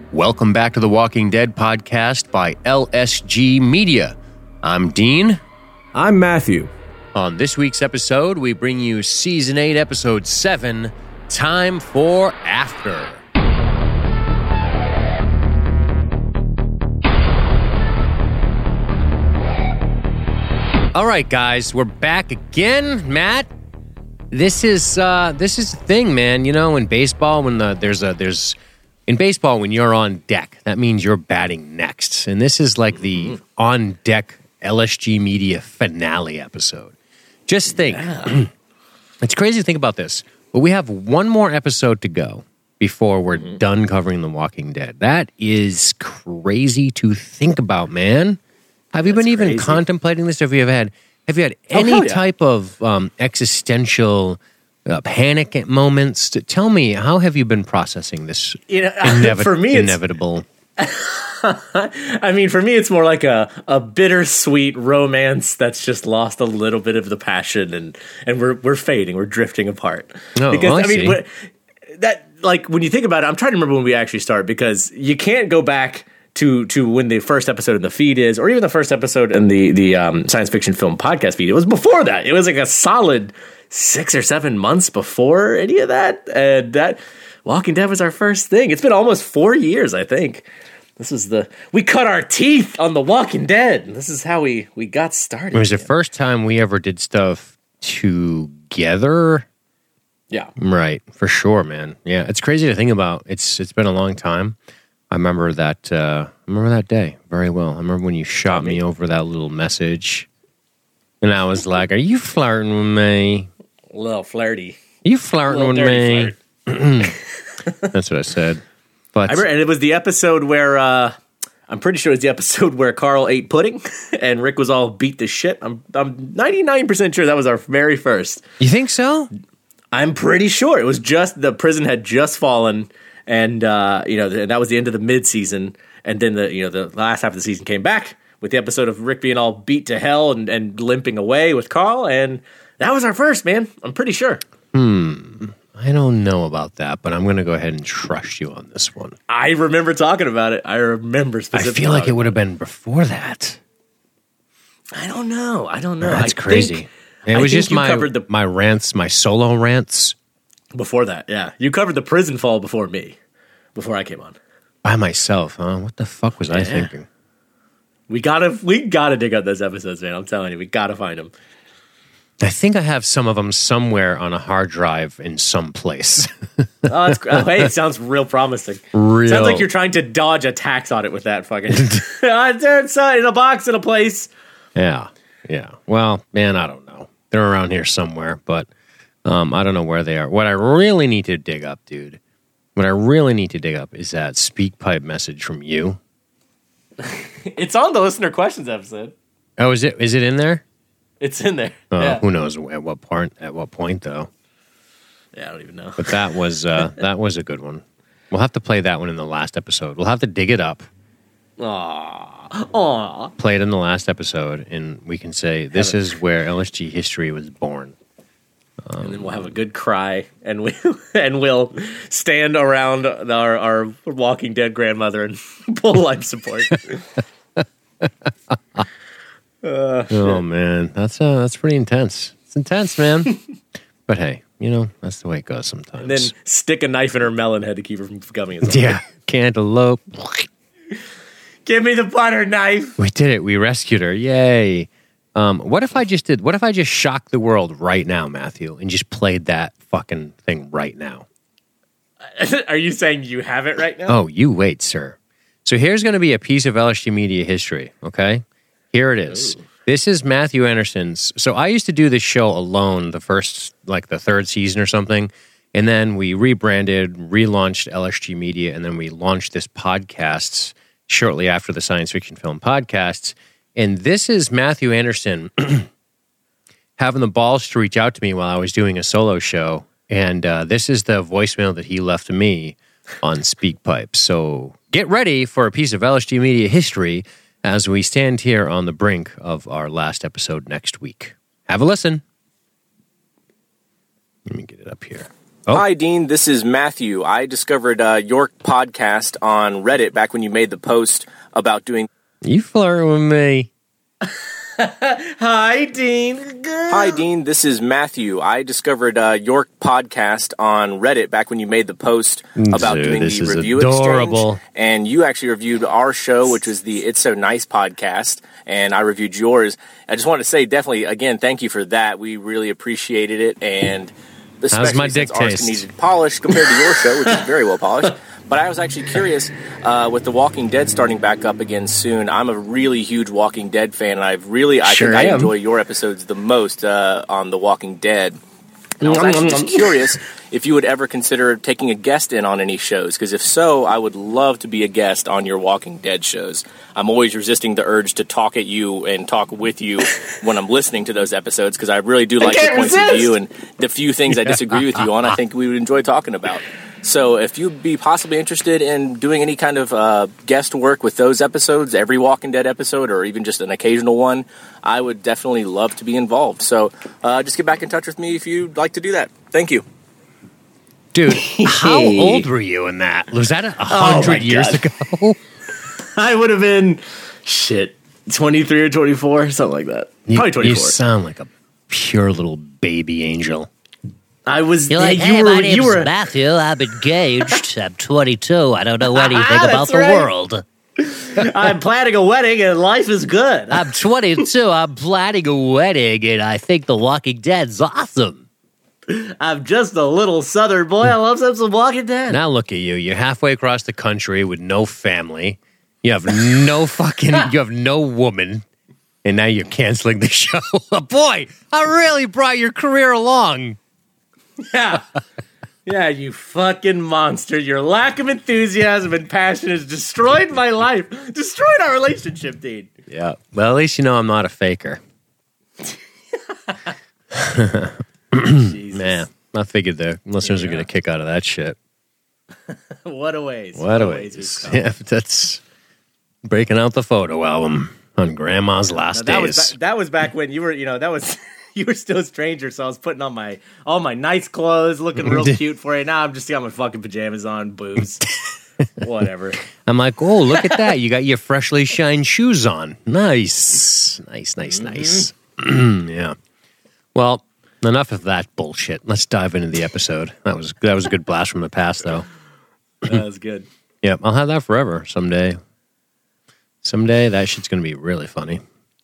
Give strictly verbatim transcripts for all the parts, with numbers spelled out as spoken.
Welcome back to the Walking Dead podcast by L S G Media. I'm Dean. I'm Matthew. On this week's episode, we bring you Season eight, Episode seven, Time for After. All right, guys, we're back again. Matt, this is uh, this is the thing, man. You know, in baseball, when the, there's a there's in baseball when you're on deck, that means you're batting next, and this is like the on deck L S G Media finale episode. Just think, yeah. It's crazy to think about this, but we have one more episode to go before we're mm-hmm. done covering The Walking Dead. That is crazy to think about, man. Have you That's been even crazy. contemplating this? Have you ever had have you had any oh, yeah. type of um, existential uh, panic at moments? To, tell me, how have you been processing this you know, inevi- for me, inevitable? I mean, for me, it's more like a, a bittersweet romance that's just lost a little bit of the passion, and, and we're we're fading, we're drifting apart. Oh, because I, I mean, see. What, that like when you think about it, I'm trying to remember when we actually start, because you can't go back to to when the first episode in the feed is, or even the first episode in the the um, science fiction film podcast feed. It was before that. It was like a solid six or seven months before any of that. And that Walking Dead was our first thing. It's been almost four years, I think. This is the we cut our teeth on The Walking Dead. This is how we we got started. It was the first time we ever did stuff together. Yeah, right, for sure, man. Yeah, it's crazy to think about. It's it's been a long time. I remember that. Uh, I remember that day very well. I remember when you shot me over that little message, and I was like, "Are you flirting with me? A little flirty. Are you flirting with me?" That's what I said. But I remember, and it was the episode where uh, I'm pretty sure it was the episode where Carl ate pudding and Rick was all beat to shit. I'm I'm ninety-nine percent sure that was our very first. You think so? I'm pretty sure it was just the prison had just fallen. And, uh, you know, that was the end of the mid-season. And then, the you know, the last half of the season came back with the episode of Rick being all beat to hell and, and limping away with Carl. And that was our first, man. I'm pretty sure. Hmm. I don't know about that, but I'm going to go ahead and trust you on this one. I remember talking about it. I remember specifically. I feel like it would have been before that. I don't know. I don't know. That's I crazy. Think, it was just my, the, my rants, my solo rants. Before that, yeah. You covered the prison fall before me, before I came on. By myself, huh? What the fuck was yeah. I thinking? We gotta, we gotta dig up those episodes, man. I'm telling you, we gotta find them. I think I have some of them somewhere on a hard drive in some place. oh, that's, oh, hey, it sounds real promising. Real. Sounds like you're trying to dodge a tax audit with that fucking. It's uh, in a box in a place. Yeah, yeah. Well, man, I don't know. They're around here somewhere, but. Um, I don't know where they are. What I really need to dig up, dude, what I really need to dig up is that SpeakPipe message from you. It's on the listener questions episode. Oh, is it? Is it in there? It's in there. Uh, yeah. Who knows at what part? At what point, though? Yeah, I don't even know. But that was uh, that was a good one. We'll have to play that one in the last episode. We'll have to dig it up. Aww. Aww. Play it in the last episode, and we can say this is where L S G history was born. Um, and then we'll have a good cry, and we and we'll stand around our, our Walking Dead grandmother and pull life support. uh, oh man, that's uh, that's pretty intense. It's intense, man. But hey, you know that's the way it goes sometimes. And then stick a knife in her melon head to keep her from coming. Yeah, cantaloupe. Give me the butter knife. We did it. We rescued her. Yay. Um, what if I just did, what if I just shocked the world right now, Matthew, and just played that fucking thing right now? Are you saying you have it right now? Oh, you wait, sir. So here's going to be a piece of L S G Media history, okay? Here it is. Ooh. This is Matthew Anderson's. So I used to do this show alone the first, like the third season or something, and then we rebranded, relaunched L S G Media, and then we launched this podcast shortly after the science fiction film podcasts. And this is Matthew Anderson having the balls to reach out to me while I was doing a solo show. And uh, this is the voicemail that he left to me on SpeakPipe. So get ready for a piece of L S G Media history as we stand here on the brink of our last episode next week. Have a listen. Let me get it up here. Oh. Hi, Dean. This is Matthew. I discovered uh, your podcast on Reddit back when you made the post about doing... You flirting with me. Hi, Dean. Hi, Dean. This is Matthew. I discovered uh, your podcast on Reddit back when you made the post about Dude, doing this the is review adorable. exchange. And you actually reviewed our show, which was the It's So Nice podcast, and I reviewed yours. I just wanted to say, definitely, again, thank you for that. We really appreciated it, and especially How's my dick since ours taste? needed polish compared to your show, which is very well polished. But I was actually curious, uh, with The Walking Dead starting back up again soon, I'm a really huge Walking Dead fan, and I've really, I Sure think I am. enjoy your episodes the most uh, on The Walking Dead. And I was actually just curious if you would ever consider taking a guest in on any shows, because if so, I would love to be a guest on your Walking Dead shows. I'm always resisting the urge to talk at you and talk with you when I'm listening to those episodes, because I really do like your can't points resist. of view, and the few things I disagree with you on, I think we would enjoy talking about. So if you'd be possibly interested in doing any kind of uh, guest work with those episodes, every Walking Dead episode, or even just an occasional one, I would definitely love to be involved. So uh, just get back in touch with me if you'd like to do that. Thank you. Dude, how old were you in that? Was that a my hundred years God. ago? I would have been, shit, twenty-three or twenty-four, something like that. You, Probably you twenty-four. sound like a pure little baby angel. I was, You're like, you hey, were, my name's you were, Matthew. I'm engaged. I'm twenty-two. I don't know anything Ah, about that's the right. world. I'm planning a wedding and life is good. I'm twenty-two. I'm planning a wedding, and I think The Walking Dead's awesome. I'm just a little southern boy. I love some, some Walking Dead. Now look at you. You're halfway across the country with no family. You have no fucking, you have no woman. And now you're canceling the show. Boy, I really brought your career along. Yeah. Yeah, you fucking monster. Your lack of enthusiasm and passion has destroyed my life. Destroyed our relationship, Dean. Yeah. Well, at least you know I'm not a faker. Jesus. Man, I figured the listeners are Yeah. going to kick out of that shit. What a ways. What a ways ways. we've come. Yeah, that's breaking out the photo album on Grandma's Now, last that days. was ba- that was back when you were, you know, that was you were still a stranger, so I was putting on my all my nice clothes, looking real cute for you. Now I'm just got my fucking pajamas on, booze. Whatever. I'm like, oh, look at that. You got your freshly shined shoes on. Nice. Nice, nice, nice. Yeah. Well, enough of that bullshit. Let's dive into the episode. That was that was a good blast from the past, though. That was good. Yeah, I'll have that forever someday. Someday that shit's going to be really funny.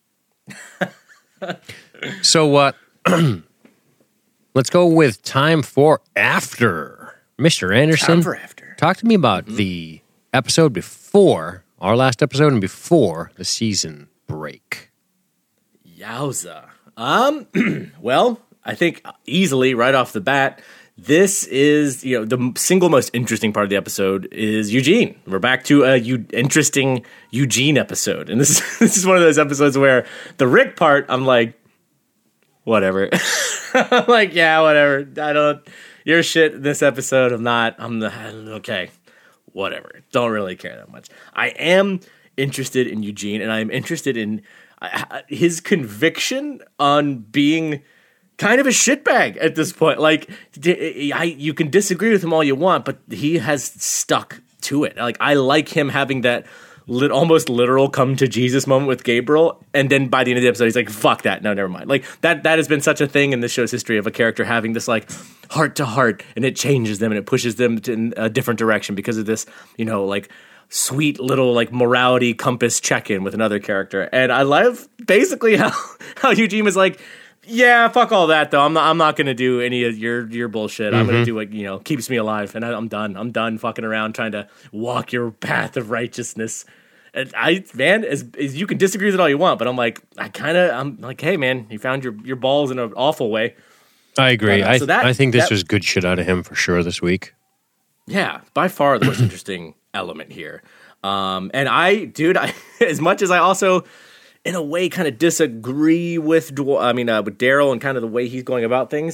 So what? Uh, let's go with time for after. Mister Anderson, Time for after. talk to me about the episode before, our last episode and before the season break. Yowza. Um, well, I think easily right off the bat, this is, you know, the single most interesting part of the episode is Eugene. We're back to a u- interesting Eugene episode. And this is, this is one of those episodes where the Rick part, I'm like, whatever. I'm like, yeah, whatever. I don't, your shit in this episode, I'm not, I'm the, okay, whatever. Don't really care that much. I am interested in Eugene, and I'm interested in uh, his conviction on being kind of a shitbag at this point. Like, d- I, you can disagree with him all you want, but he has stuck to it. Like, I like him having that lit, almost literal come to Jesus moment with Gabriel, and then by the end of the episode, he's like, "Fuck that! No, never mind." Like that. That has been such a thing in this show's history of a character having this like heart to heart, and it changes them and it pushes them to, in a different direction because of this, you know, like sweet little like morality compass check in with another character. And I love basically how how Eugene was like, yeah, fuck all that though. I'm not. I'm not gonna do any of your your bullshit. Mm-hmm. I'm gonna do what you know keeps me alive, and I, I'm done. I'm done fucking around trying to walk your path of righteousness. And I, man, as, as you can disagree with it all you want, but I'm like, I kind of, I'm like, hey, man, you found your your balls in an awful way. I agree. But, uh, I, so that- I think this that- was good shit out of him for sure this week. Yeah, by far the most interesting element here. Um, and I, dude, I, as much as I also, in a way, kind of disagree with, Dw- I mean, uh, with Daryl and kind of the way he's going about things.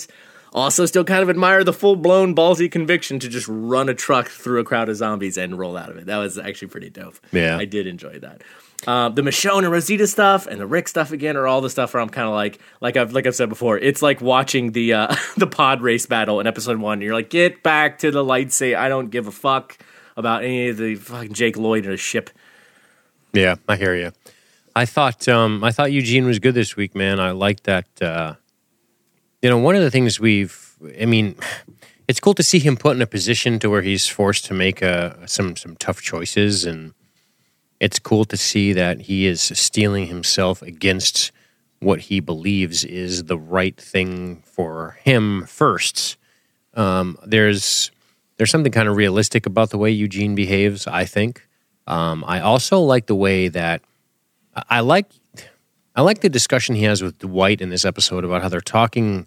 Also, still kind of admire the full-blown ballsy conviction to just run a truck through a crowd of zombies and roll out of it. That was actually pretty dope. Yeah. I did enjoy that. Uh, the Michonne and Rosita stuff and the Rick stuff again are all the stuff where I'm kind of like, like I've like I've said before, it's like watching the uh, the pod race battle in episode one. You're like, get back to the lightsaber. I don't give a fuck about any of the fucking Jake Lloyd in a ship. Yeah, I hear you. I thought um, I thought Eugene was good this week, man. I like that. Uh, you know, one of the things we've, I mean, it's cool to see him put in a position to where he's forced to make uh, some some tough choices, and it's cool to see that he is steeling himself against what he believes is the right thing for him first. Um, there's there's something kind of realistic about the way Eugene behaves, I think. Um, I also like the way that I like I like the discussion he has with Dwight in this episode about how they're talking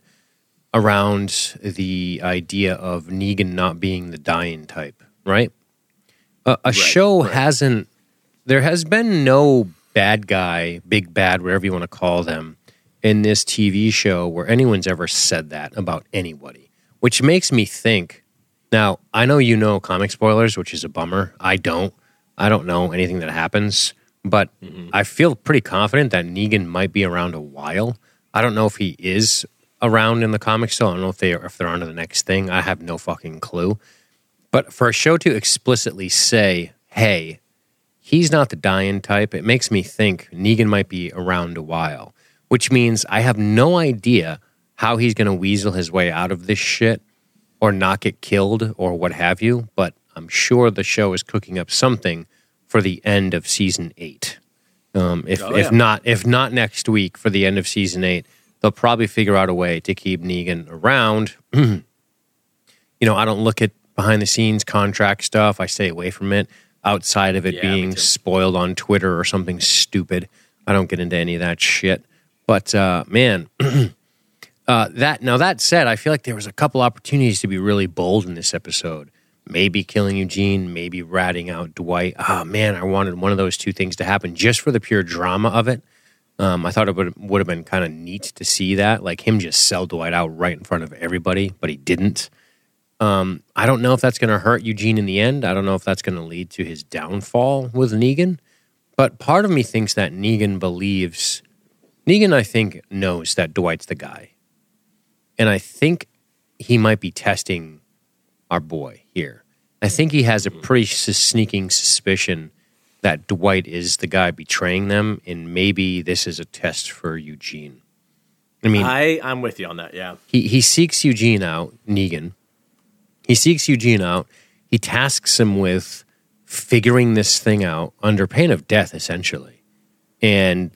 around the idea of Negan not being the dying type, right? A, a right, show right. hasn't, there has been no bad guy, big bad, whatever you want to call them, in this T V show where anyone's ever said that about anybody, which makes me think, now, I know you know comic spoilers, which is a bummer. I don't. I don't know anything that happens, but mm-hmm. I feel pretty confident that Negan might be around a while. I don't know if he is around in the comics still. I don't know if they are, if they're on to the next thing. I have no fucking clue. But for a show to explicitly say, hey, he's not the dying type, it makes me think Negan might be around a while, which means I have no idea how he's going to weasel his way out of this shit or not get killed or what have you, but I'm sure the show is cooking up something for the end of season eight. Um, if oh, yeah. if not if not next week for the end of season eight, they'll probably figure out a way to keep Negan around. You know, I don't look at behind the scenes contract stuff. I stay away from it. Outside of it yeah, being spoiled on Twitter or something stupid, I don't get into any of that shit. But uh, man, uh, that now that said, I feel like there was a couple opportunities to be really bold in this episode. Maybe killing Eugene, maybe ratting out Dwight. Ah, oh, man, I wanted one of those two things to happen just for the pure drama of it. Um, I thought it would would have been kind of neat to see that, like him just sell Dwight out right in front of everybody, but he didn't. Um, I don't know if that's going to hurt Eugene in the end. I don't know if that's going to lead to his downfall with Negan. But part of me thinks that Negan believes... Negan, I think, knows that Dwight's the guy. And I think he might be testing our boy here. I think he has a pretty sneaking suspicion that Dwight is the guy betraying them, and maybe this is a test for Eugene. I mean... I, I'm with you on that, yeah. He, he seeks Eugene out, Negan. He seeks Eugene out. He tasks him with figuring this thing out under pain of death, essentially. And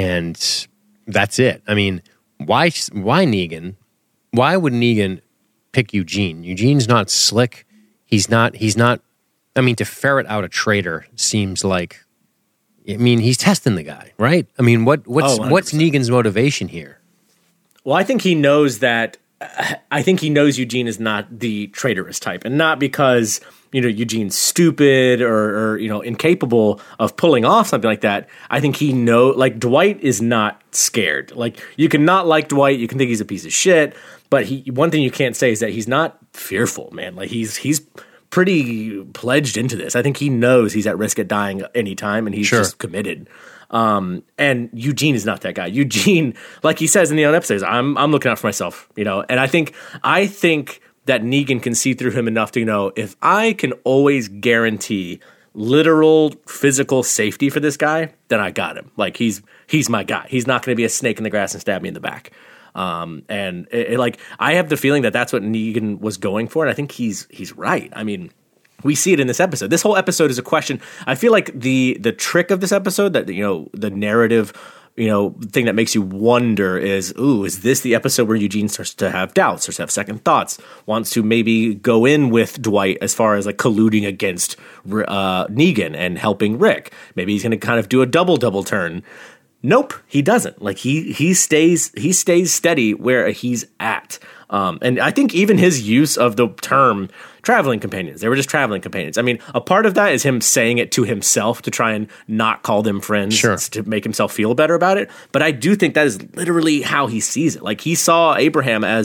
and that's it. I mean, why why Negan? Why would Negan pick Eugene? Eugene's not slick. He's not he's not I mean, to ferret out a traitor seems like I mean, he's testing the guy, right? I mean, what what's oh, what's Negan's motivation here? Well, I think he knows that I think he knows Eugene is not the traitorous type, and not because, you know, Eugene's stupid or, or, you know, incapable of pulling off something like that. I think he know, like, Dwight is not scared. Like, you can not like Dwight, you can think he's a piece of shit, but he, one thing you can't say is that he's not fearful, man. Like, he's he's pretty pledged into this. I think he knows he's at risk of dying anytime, and he's Sure. just committed. Um, and Eugene is not that guy. Eugene, like he says in the other episodes, I'm I'm looking out for myself, you know. And I think I think that Negan can see through him enough to know, if I can always guarantee literal physical safety for this guy, then I got him. Like he's he's my guy. He's not going to be a snake in the grass and stab me in the back. Um, and it, it, like I have the feeling that that's what Negan was going for, and I think he's he's right. I mean, we see it in this episode. This whole episode is a question. I feel like the the trick of this episode, that, you know, the narrative, you know, thing that makes you wonder is, ooh, is this the episode where Eugene starts to have doubts, starts to have second thoughts, wants to maybe go in with Dwight as far as like colluding against uh, Negan and helping Rick? Maybe he's going to kind of do a double double turn. Nope, he doesn't. Like he he stays he stays steady where he's at. Um, and I think even his use of the term traveling companions, they were just traveling companions. I mean, a part of that is him saying it to himself to try and not call them friends, sure. to make himself feel better about it. But I do think that is literally how he sees it. Like he saw Abraham as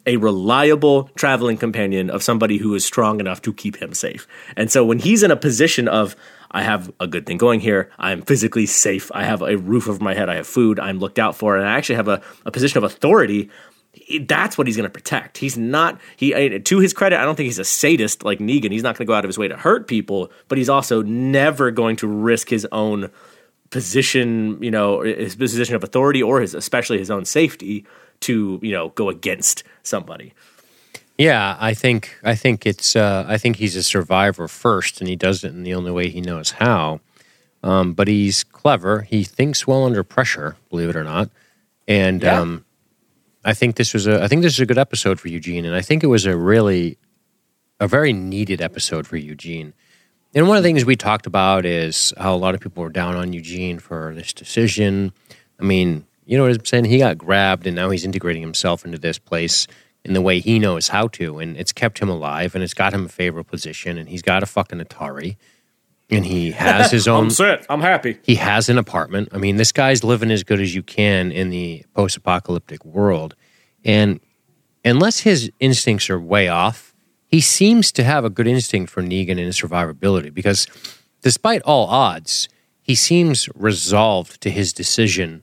a reliable traveling companion of somebody who is strong enough to keep him safe. And so when he's in a position of, I have a good thing going here, I'm physically safe, I have a roof over my head, I have food, I'm looked out for, and I actually have a, a position of authority, that's what he's going to protect. He's not, he, to his credit, I don't think he's a sadist like Negan. He's not going to go out of his way to hurt people, but he's also never going to risk his own position, you know, his position of authority or his, especially his own safety to, you know, go against somebody. Yeah, I think I think it's uh, I think he's a survivor first, and he does it in the only way he knows how. Um, but he's clever. He thinks well under pressure, believe it or not. And yeah. um, I think this was a I think this is a good episode for Eugene, and I think it was a really a very needed episode for Eugene. And one of the things we talked about is how a lot of people were down on Eugene for this decision. I mean, you know what I'm saying? He got grabbed, and now he's integrating himself into this place in the way he knows how to, and it's kept him alive, and it's got him a favorable position, and he's got a fucking Atari, and he has his own... I'm set. I'm happy. He has an apartment. I mean, this guy's living as good as you can in the post-apocalyptic world, and unless his instincts are way off, he seems to have a good instinct for Negan and his survivability, because despite all odds, he seems resolved to his decision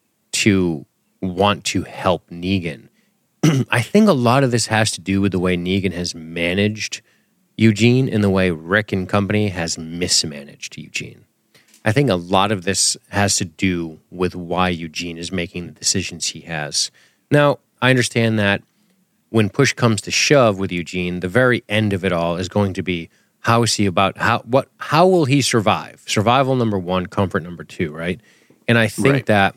to want to help Negan. I think a lot of this has to do with the way Negan has managed Eugene and the way Rick and company has mismanaged Eugene. I think a lot of this has to do with why Eugene is making the decisions he has. Now, I understand that when push comes to shove with Eugene, the very end of it all is going to be how is he about how what how will he survive? Survival number one, comfort number two, right? And I think right. that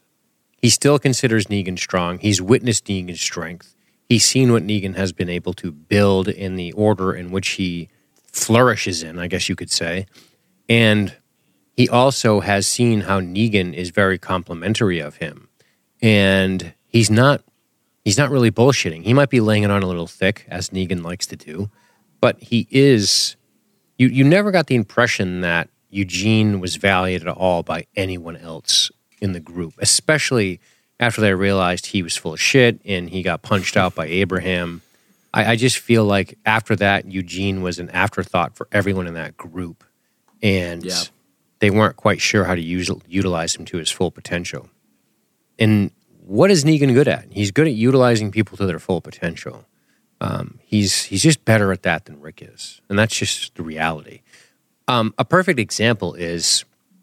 he still considers Negan strong. He's witnessed Negan's strength. He's seen what Negan has been able to build in the order in which he flourishes in, I guess you could say. And he also has seen how Negan is very complimentary of him. And he's not he's not really bullshitting. He might be laying it on a little thick, as Negan likes to do, but he is... You, you never got the impression that Eugene was valued at all by anyone else in the group, especially after they realized he was full of shit and he got punched out by Abraham. I, I just feel like after that, Eugene was an afterthought for everyone in that group, and yeah. they weren't quite sure how to use, utilize him to his full potential. And what is Negan good at? He's good at utilizing people to their full potential. Um, he's he's just better at that than Rick is, and that's just the reality. Um, a perfect example is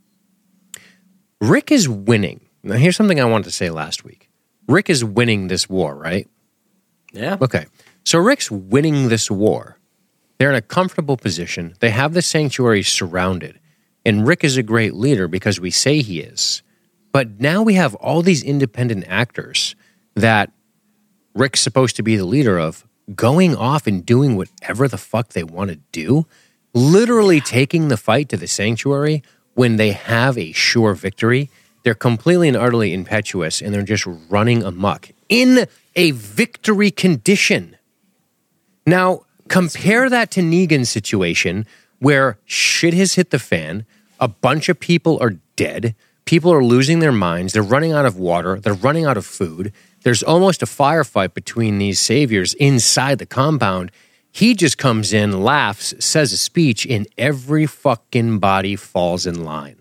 Rick is winning. Now, here's something I wanted to say last week. Rick is winning this war, right? Yeah. Okay. So Rick's winning this war. They're in a comfortable position. They have the sanctuary surrounded. And Rick is a great leader because we say he is. But now we have all these independent actors that Rick's supposed to be the leader of going off and doing whatever the fuck they want to do, literally taking the fight to the sanctuary when they have a sure victory. They're completely and utterly impetuous, and they're just running amok in a victory condition. Now, compare that to Negan's situation, where shit has hit the fan, a bunch of people are dead, people are losing their minds, they're running out of water, they're running out of food, there's almost a firefight between these saviors inside the compound. He just comes in, laughs, says a speech, and every fucking body falls in line.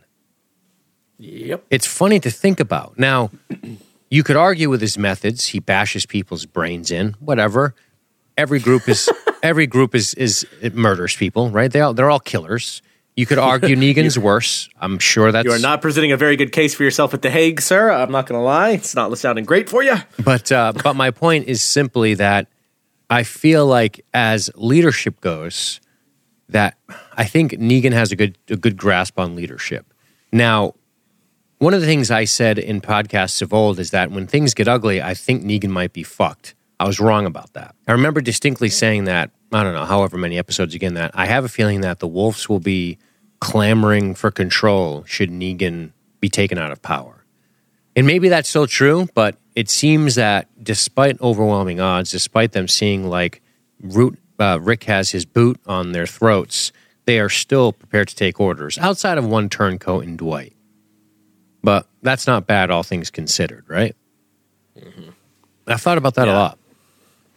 Yep. It's funny to think about. Now, you could argue with his methods. He bashes people's brains in, whatever. Every group is every group is is it murders people, right? They all they're all killers. You could argue Negan's worse. I'm sure that's... You are not presenting a very good case for yourself at The Hague, sir. I'm not going to lie. It's not sounding great for you. But uh, but my point is simply that I feel like as leadership goes, that I think Negan has a good a good grasp on leadership. Now, one of the things I said in podcasts of old is that when things get ugly, I think Negan might be fucked. I was wrong about that. I remember distinctly saying that, I don't know, however many episodes again, that I have a feeling that the wolves will be clamoring for control should Negan be taken out of power. And maybe that's still true, but it seems that despite overwhelming odds, despite them seeing like Root, uh, Rick has his boot on their throats, they are still prepared to take orders, outside of one turncoat in Dwight. But that's not bad, all things considered, right? Mm-hmm. I've thought about that yeah. a lot.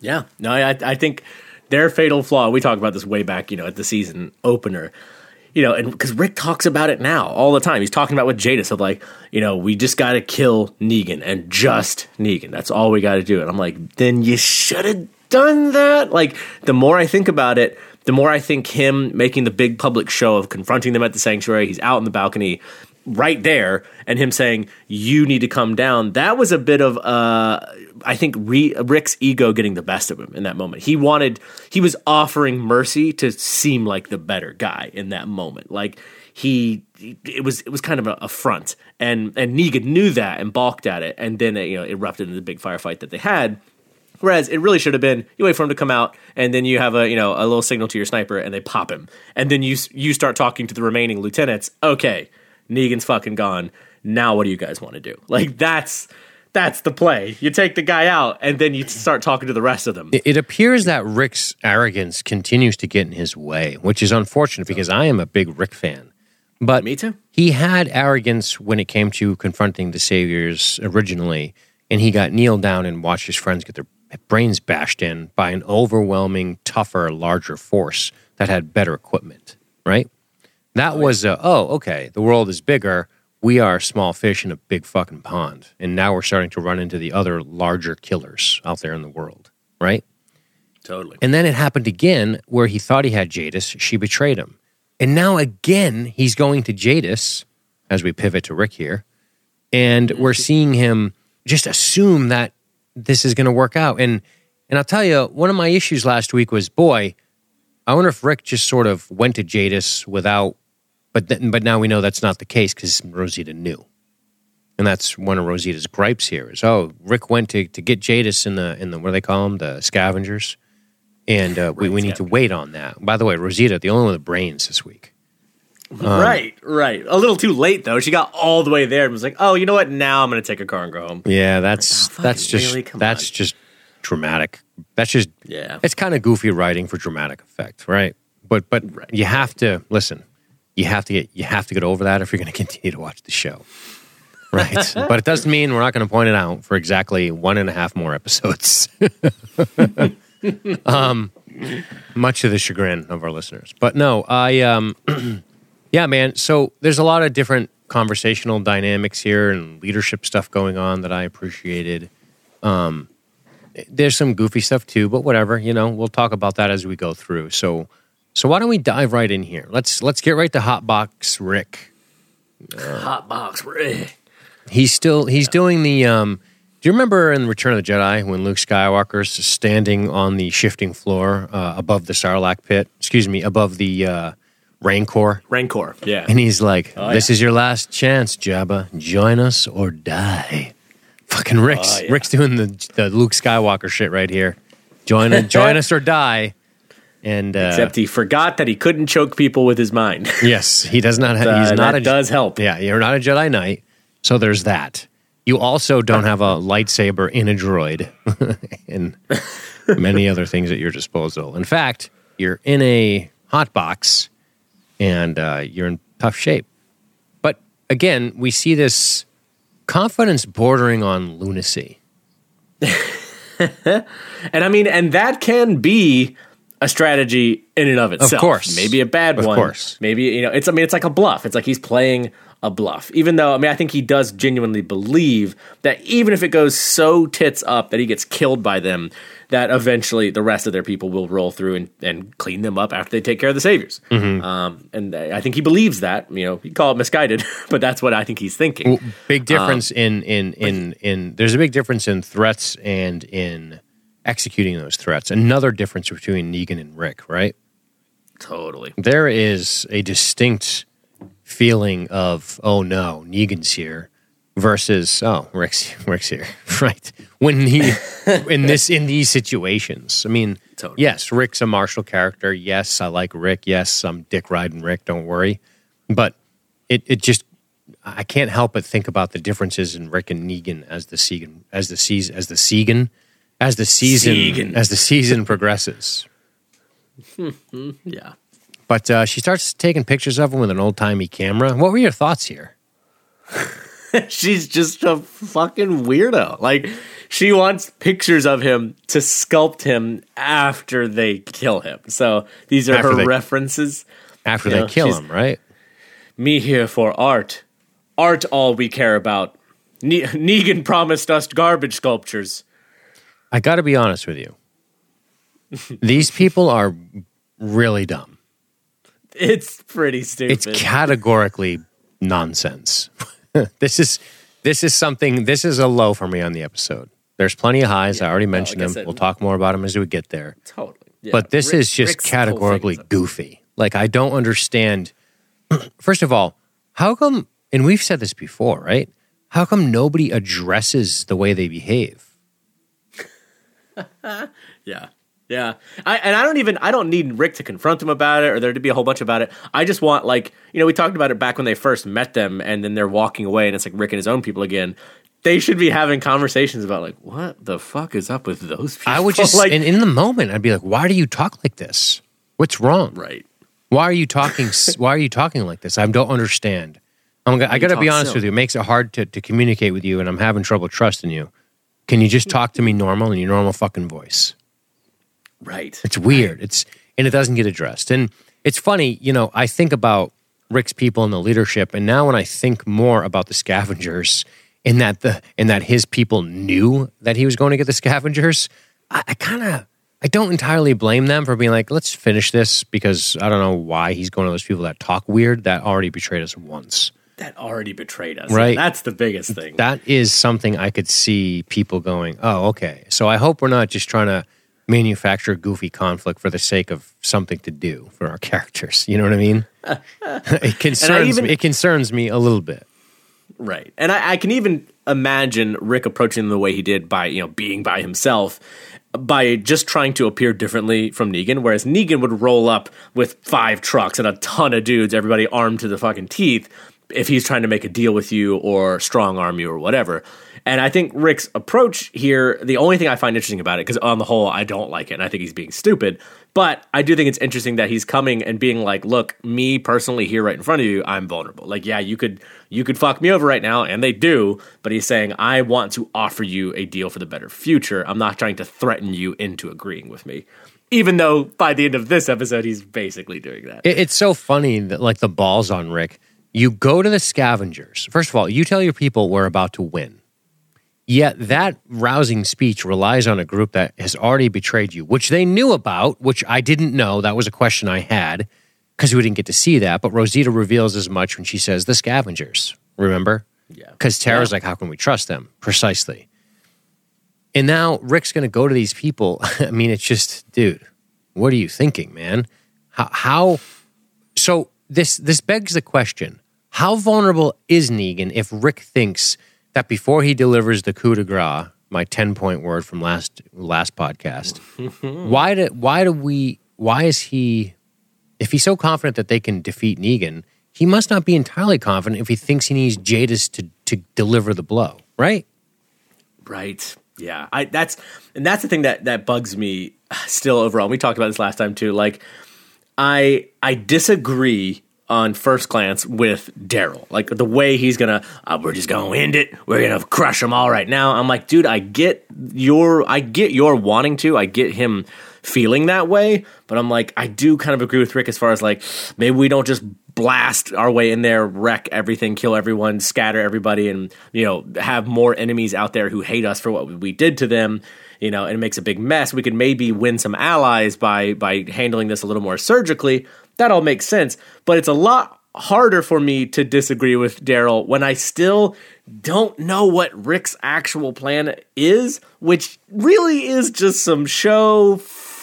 Yeah. No, I, I think their fatal flaw, we talked about this way back, you know, at the season opener, you know, and because Rick talks about it now all the time. He's talking about with Jadis of like, you know, we just got to kill Negan and just Negan. That's all we got to do. And I'm like, then you should have done that. Like, the more I think about it, the more I think him making the big public show of confronting them at the sanctuary, he's out on the balcony right there, and him saying, you need to come down. That was a bit of, uh, I think, Re- Rick's ego getting the best of him in that moment. He wanted, he was offering mercy to seem like the better guy in that moment. Like, he, it was, it was kind of a, a front. And, and Negan knew that and balked at it, and then it, you know, erupted into the big firefight that they had. Whereas it really should have been, you wait for him to come out, and then you have a, you know, a little signal to your sniper, and they pop him. And then you you start talking to the remaining lieutenants. Okay, Negan's fucking gone. Now what do you guys want to do? Like, that's that's the play. You take the guy out, and then you start talking to the rest of them. It, it appears that Rick's arrogance continues to get in his way, which is unfortunate because I am a big Rick fan. But Me too. He had arrogance when it came to confronting the Saviors originally, and he got kneeled down and watched his friends get their brains bashed in by an overwhelming, tougher, larger force that had better equipment, right? That was, a, oh, okay, the world is bigger. We are small fish in a big fucking pond. And now we're starting to run into the other larger killers out there in the world, right? Totally. And then it happened again where he thought he had Jadis. She betrayed him. And now again, he's going to Jadis, as we pivot to Rick here, and we're seeing him just assume that this is going to work out. And and I'll tell you, one of my issues last week was, boy, I wonder if Rick just sort of went to Jadis without, but then, but now we know that's not the case because Rosita knew. And that's one of Rosita's gripes here is, oh, Rick went to, to get Jadis in the, in the, what do they call them? The scavengers. And uh, we, we need to wait on that. By the way, Rosita, the only one with brains this week. Um, right, right. A little too late, though. She got all the way there and was like, oh, you know what? Now I'm going to take a car and go home. Yeah, that's like, oh, that's just really? Come that's on. just dramatic. That's just Yeah. It's kind of goofy writing for dramatic effect, right? But but Right. you have to listen. You have to get you have to get over that if you're going to continue to watch the show, right? But it doesn't mean we're not going to point it out for exactly one and a half more episodes. um, much to the chagrin of our listeners. But no, I um. Yeah, man. So there's a lot of different conversational dynamics here and leadership stuff going on that I appreciated. Um, there's some goofy stuff too, but whatever. You know, we'll talk about that as we go through. So, so why don't we dive right in here? Let's let's get right to Hotbox Rick. Hot box, Rick. He's still he's doing the. Um, do you remember in Return of the Jedi when Luke Skywalker's standing on the shifting floor uh, above the Sarlacc pit? Excuse me, above the. Uh, Rancor. Rancor, yeah. And he's like, Oh, this yeah. is your last chance, Jabba. Join us or die. Fucking Rick's, Oh, yeah. Rick's doing the, the Luke Skywalker shit right here. Join, join us or die. And uh, Except he forgot that he couldn't choke people with his mind. yes, he does not. Ha- Uh, he's not that a does help. Yeah, you're not a Jedi Knight. So there's that. You also don't have a lightsaber in a droid, and many other things at your disposal. In fact, you're in a hot box. And uh, you're in tough shape. But again, we see this confidence bordering on lunacy. And I mean, and that can be a strategy in and of itself. Of course. Maybe a bad Of one. course. Maybe, you know, it's, I mean, it's like a bluff. It's like he's playing a bluff. Even though, I mean, I think he does genuinely believe that even if it goes so tits up that he gets killed by them, that eventually the rest of their people will roll through and, and clean them up after they take care of the saviors. Mm-hmm. Um, and I think he believes that. You know, you call it misguided, but that's what I think he's thinking. Well, big difference in, in, in, in, there's a big difference in threats and in executing those threats. Another difference between Negan and Rick, right? Totally. There is a distinct feeling of, oh no, Negan's here, versus, oh, Rick's, Rick's here, right? When he, in this, in these situations, I mean, Totally. yes, Rick's a martial character. Yes, I like Rick. Yes, I'm dick riding Rick. Don't worry. But it, it just, I can't help but think about the differences in Rick and Negan as the season, as the season, as the season, as the season, Segan. as the season progresses. Yeah. But uh, she starts taking pictures of him with an old-timey camera. What were your thoughts here? She's just a fucking weirdo. Like, she wants pictures of him to sculpt him after they kill him. So these are After her they- references. After You they know, kill she's- him, right? Me here for art. Art all we care about. Ne- Negan promised us garbage sculptures. I got to be honest with you. These people are really dumb. It's pretty stupid. It's categorically nonsense. this is this is something. This is a low for me on the episode. There's plenty of highs. I already mentioned like I them. said- we'll talk more about them as we get there. totally. Yeah, But this Rick- is just Rick's whole thing categorically is a- goofy. Like, I don't understand. First of all, how come, and we've said this before, right? How come nobody addresses the way they behave? Yeah. Yeah. I, and I don't even, I don't need Rick to confront him about it or there to be a whole bunch about it. I just want, like, you know, we talked about it back when they first met them and then they're walking away and it's like Rick and his own people again. They should be having conversations about, like, what the fuck is up with those people? I would just, like, and in the moment, I'd be like, why do you talk like this? What's wrong? right. Why are you talking? s- Why are you talking like this? I don't understand. I'm. g- I got to be talk honest silly. with you. It makes it hard to, to communicate with you, and I'm having trouble trusting you. Can you just talk to me normal in your normal fucking voice? Right. It's weird. It's and it doesn't get addressed. And it's funny, you know. I think about Rick's people and the leadership, and now when I think more about the scavengers, in that the in that his people knew that he was going to get the scavengers, I, I kind of. I don't entirely blame them for being like, let's finish this because I don't know why he's going to those people that talk weird that already betrayed us once. That already betrayed us. Right. That's the biggest thing. That is something I could see people going, oh, okay. So I hope we're not just trying to manufacture goofy conflict for the sake of something to do for our characters. You know what I mean? it concerns even- me. It concerns me a little bit. Right. And I, I can even imagine Rick approaching them the way he did by, you know, being by himself, by just trying to appear differently from Negan, whereas Negan would roll up with five trucks and a ton of dudes, everybody armed to the fucking teeth, if he's trying to make a deal with you or strong arm you or whatever. And I think Rick's approach here, the only thing I find interesting about it, because on the whole, I don't like it, and I think he's being stupid, but I do think it's interesting that he's coming and being like, look, me personally here right in front of you, I'm vulnerable. Like, yeah, you could you could fuck me over right now, and they do, but he's saying, I want to offer you a deal for the better future. I'm not trying to threaten you into agreeing with me. Even though by the end of this episode, he's basically doing that. It, it's so funny that, like, the balls on Rick. You go to the scavengers. First of all, you tell your people we're about to win. Yet that rousing speech relies on a group that has already betrayed you, which they knew about, which I didn't know. That was a question I had because we didn't get to see that. But Rosita reveals as much when she says the scavengers, remember? Yeah. Because Tara's Yeah. like, how can we trust them? Precisely. And now Rick's going to go to these people. I mean, it's just, dude, what are you thinking, man? How, how so this this begs the question, how vulnerable is Negan if Rick thinks that before he delivers the coup de grace, my ten-point word from last last podcast, why do why do we why is he if he's so confident that they can defeat Negan, he must not be entirely confident if he thinks he needs Jadis to to deliver the blow, right? Right. Yeah. I that's and that's the thing that that bugs me still overall. We talked about this last time too. Like I I disagree on first glance with Daryl. Like the way he's gonna uh, we're just gonna end it. We're gonna crush them all right now. I'm like, dude, I get your I get your wanting to. I get him feeling that way, but I'm like, I do kind of agree with Rick as far as like maybe we don't just blast our way in there, wreck everything, kill everyone, scatter everybody, and, you know, have more enemies out there who hate us for what we did to them, you know, and it makes a big mess. We could maybe win some allies by by handling this a little more surgically. That all makes sense, but it's a lot harder for me to disagree with Daryl when I still don't know what Rick's actual plan is, which really is just some show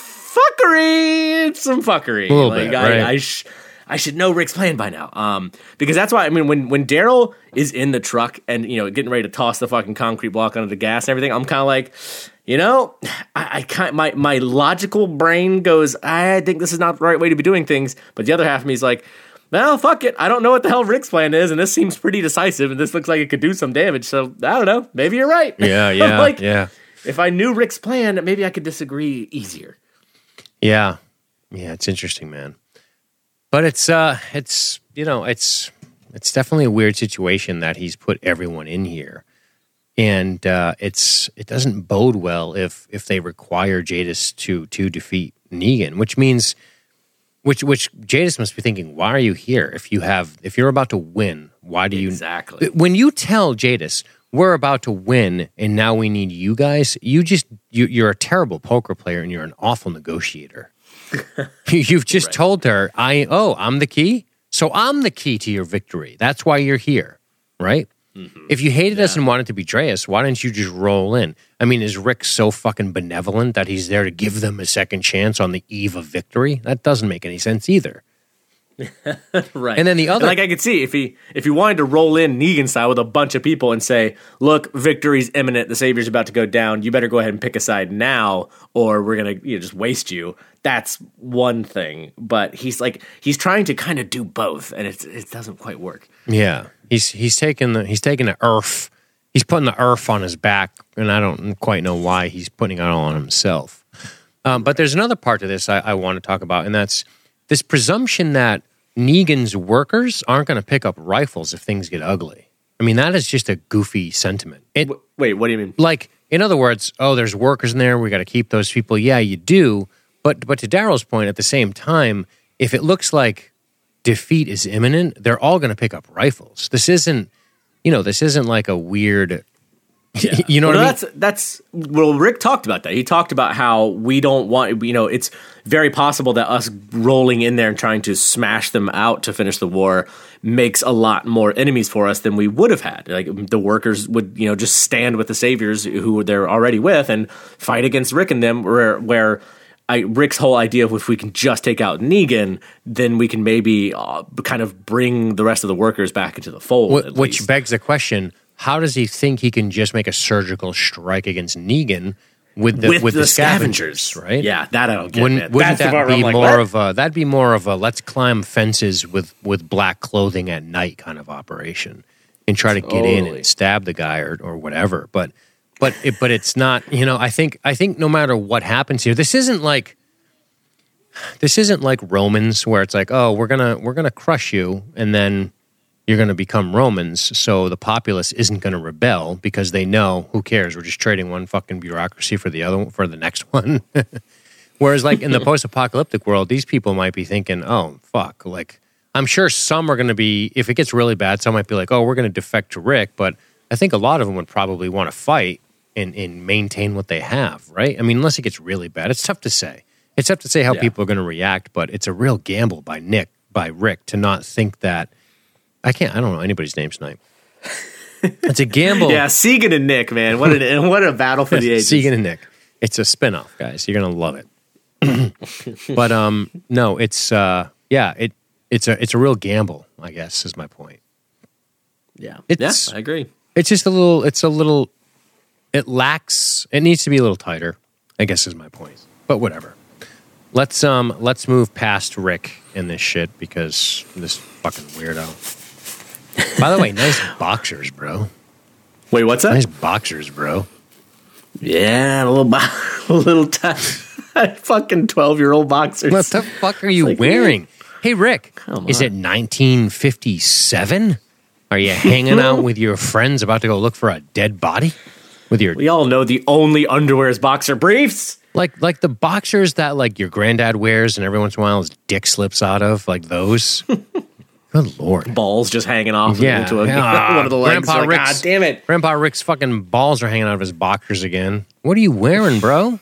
fuckery. It's some fuckery. A little like, bit, I, right? I, sh- I should know Rick's plan by now. Um, because that's why, I mean, when, when Daryl is in the truck and, you know, getting ready to toss the fucking concrete block onto the gas and everything, I'm kind of like, you know, I, I kind my, my logical brain goes, I think this is not the right way to be doing things. But the other half of me is like, well, fuck it. I don't know what the hell Rick's plan is, and this seems pretty decisive, and this looks like it could do some damage. So, I don't know. Maybe you're right. Yeah, yeah, like, yeah. If I knew Rick's plan, maybe I could disagree easier. Yeah. Yeah, it's interesting, man. But it's uh it's you know, it's it's definitely a weird situation that he's put everyone in here. and uh, it's it doesn't bode well if if they require Jadis to to defeat Negan, which means which which Jadis must be thinking, why are you here? If you have if you're about to win, why do you exactly when you tell Jadis we're about to win and now we need you guys, you just you, you're a terrible poker player and you're an awful negotiator. You've just right. told her, I oh I'm the key, so I'm the key to your victory. That's why you're here, right? Mm-hmm. If you hated yeah. us and wanted to betray us, why didn't you just roll in? I mean, is Rick so fucking benevolent that he's there to give them a second chance on the eve of victory? That doesn't make any sense either. Right. And then the other... And like I could see, if he if he wanted to roll in Negan style with a bunch of people and say, look, victory's imminent, the Savior's about to go down, you better go ahead and pick a side now, or we're going to you know, just waste you. That's one thing. But he's like, he's trying to kind of do both, and it's, it doesn't quite work. Yeah. He's he's taking the he's taking the earth. He's putting the earth on his back, and I don't quite know why he's putting it all on himself. Um, but there's another part to this I, I want to talk about, and that's this presumption that Negan's workers aren't going to pick up rifles if things get ugly. I mean, that is just a goofy sentiment. It, Wait, what do you mean? Like, in other words, oh, there's workers in there. We got to keep those people. Yeah, you do. But but to Daryl's point, at the same time, if it looks like defeat is imminent, they're all going to pick up rifles. This isn't, you know, this isn't like a weird, yeah. you know well, what I mean? That's, that's, well, Rick talked about that. He talked about how we don't want, you know, it's very possible that us rolling in there and trying to smash them out to finish the war makes a lot more enemies for us than we would have had. Like the workers would, you know, just stand with the Saviors who they're already with and fight against Rick and them where, where, I, Rick's whole idea of if we can just take out Negan, then we can maybe uh, kind of bring the rest of the workers back into the fold. Wh- which least. begs the question, how does he think he can just make a surgical strike against Negan with the, with, with the, the scavengers, scavengers, right? Yeah, that I don't get, wouldn't, man. Wouldn't That's that the be like, more what? of a, that'd be more of a let's climb fences with, with black clothing at night kind of operation and try to get totally. in and stab the guy or, or whatever. But but it, but it's not, you know, I think I think no matter what happens here, this isn't like This isn't like Romans where it's like, oh, we're gonna we're gonna crush you and then you're gonna become Romans, so the populace isn't gonna rebel because they know who cares, we're just trading one fucking bureaucracy for the other for the next one. Whereas like in the post-apocalyptic world, these people might be thinking, oh fuck, like I'm sure some are gonna be, if it gets really bad, some might be like, oh, we're gonna defect to Rick, but I think a lot of them would probably want to fight and, and maintain what they have, right? I mean, unless it gets really bad, it's tough to say. It's tough to say how yeah. people are going to react, but it's a real gamble by Nick, by Rick, to not think that. I can't. I don't know anybody's name tonight. It's a gamble. Yeah, Segan and Nick, man. What a what a battle for the ages. Segan and Nick. It's a spinoff, guys. You're going to love it. But um, no, it's uh, yeah, it it's a it's a real gamble. I guess is my point. Yeah, it's, yeah, I agree. It's just a little. It's a little. It lacks. It needs to be a little tighter, I guess is my point. But whatever. Let's um let's move past Rick in this shit because this fucking weirdo. By the way, nice boxers, bro. Wait, what's that? Nice boxers, bro. Yeah, a little, bo- a little t- fucking twelve-year-old boxers. What the fuck are you like, wearing? Man. Hey, Rick, is it nineteen fifty-seven? Are you hanging out with your friends about to go look for a dead body? With your, we all know the only underwear is boxer briefs. Like like the boxers that like your granddad wears and every once in a while his dick slips out of, like those. Good Lord. Balls just hanging off yeah. into a, uh, one of the legs. Grandpa like, Rick's, God damn it. Grandpa Rick's fucking balls are hanging out of his boxers again. What are you wearing, bro?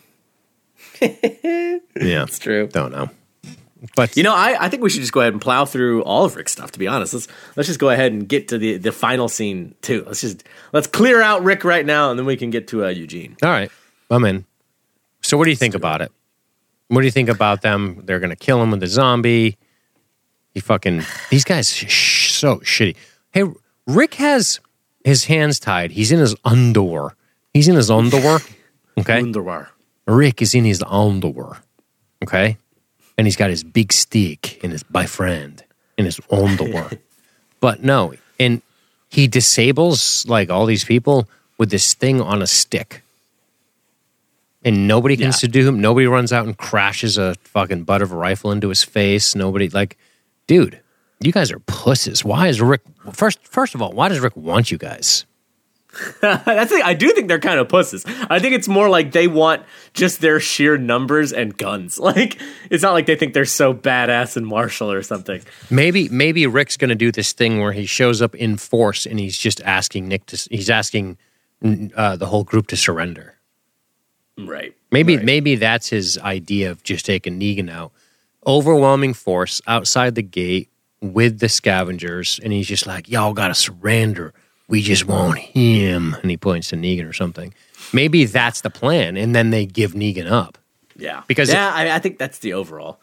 Yeah. That's true. Don't know. But you know, I, I think we should just go ahead and plow through all of Rick's stuff, to be honest. Let's let's just go ahead and get to the, the final scene too. Let's just let's clear out Rick right now and then we can get to uh, Eugene. All right. I'm in. So what do you think about it? What do you think about them? They're going to kill him with the zombie. He fucking... These guys sh- so shitty. Hey, Rick has his hands tied. He's in his underwear. He's in his underwear. Okay? Underwear. Rick is in his underwear. Okay? And he's got his big stick in his... My friend. In his underwear. But no. And he disables, like, all these people with this thing on a stick. And nobody can yeah. subdue him. Nobody runs out and crashes a fucking butt of a rifle into his face. Nobody, like, dude, you guys are pusses. Why is Rick, first First of all, why does Rick want you guys? That's the, I do think they're kind of pusses. I think it's more like they want just their sheer numbers and guns. Like, it's not like they think they're so badass and martial or something. Maybe maybe Rick's going to do this thing where he shows up in force and he's just asking Nick to. He's asking uh, the whole group to surrender. Right. Maybe right. maybe that's his idea of just taking Negan out. Overwhelming force outside the gate with the scavengers, and he's just like, y'all got to surrender. We just want him. And he points to Negan or something. Maybe that's the plan, and then they give Negan up. Yeah. Because yeah, I, I think that's the overall.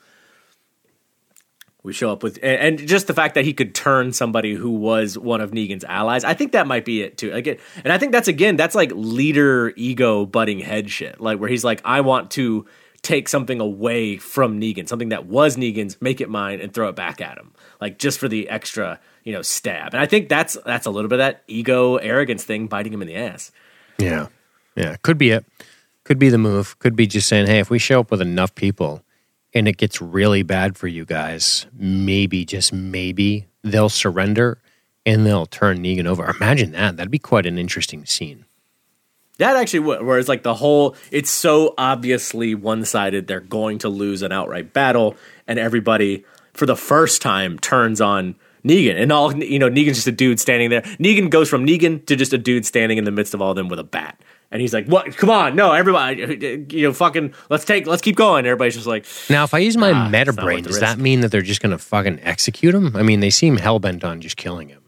We show up with, and, and just the fact that he could turn somebody who was one of Negan's allies, I think that might be it too. Again, and I think that's, again, that's like leader ego butting head shit. Like where he's like, I want to take something away from Negan, something that was Negan's, make it mine, and throw it back at him, like just for the extra, you know, stab. And I think that's that's a little bit of that ego arrogance thing biting him in the ass. Yeah, yeah, could be it. Could be the move. Could be just saying, hey, if we show up with enough people and it gets really bad for you guys, maybe, just maybe, they'll surrender and they'll turn Negan over. Imagine that. That'd be quite an interesting scene. That actually would, where it's like the whole, it's so obviously one-sided, they're going to lose an outright battle, and everybody, for the first time, turns on Negan. And all, you know, Negan's just a dude standing there. Negan goes from Negan to just a dude standing in the midst of all of them with a bat. And he's like, what? Come on, no, everybody, you know, fucking, let's take, let's keep going. Everybody's just like, now, if I use my ah, meta it's not brain, worth the does risk. that mean that they're just going to fucking execute him? I mean, they seem hell-bent on just killing him.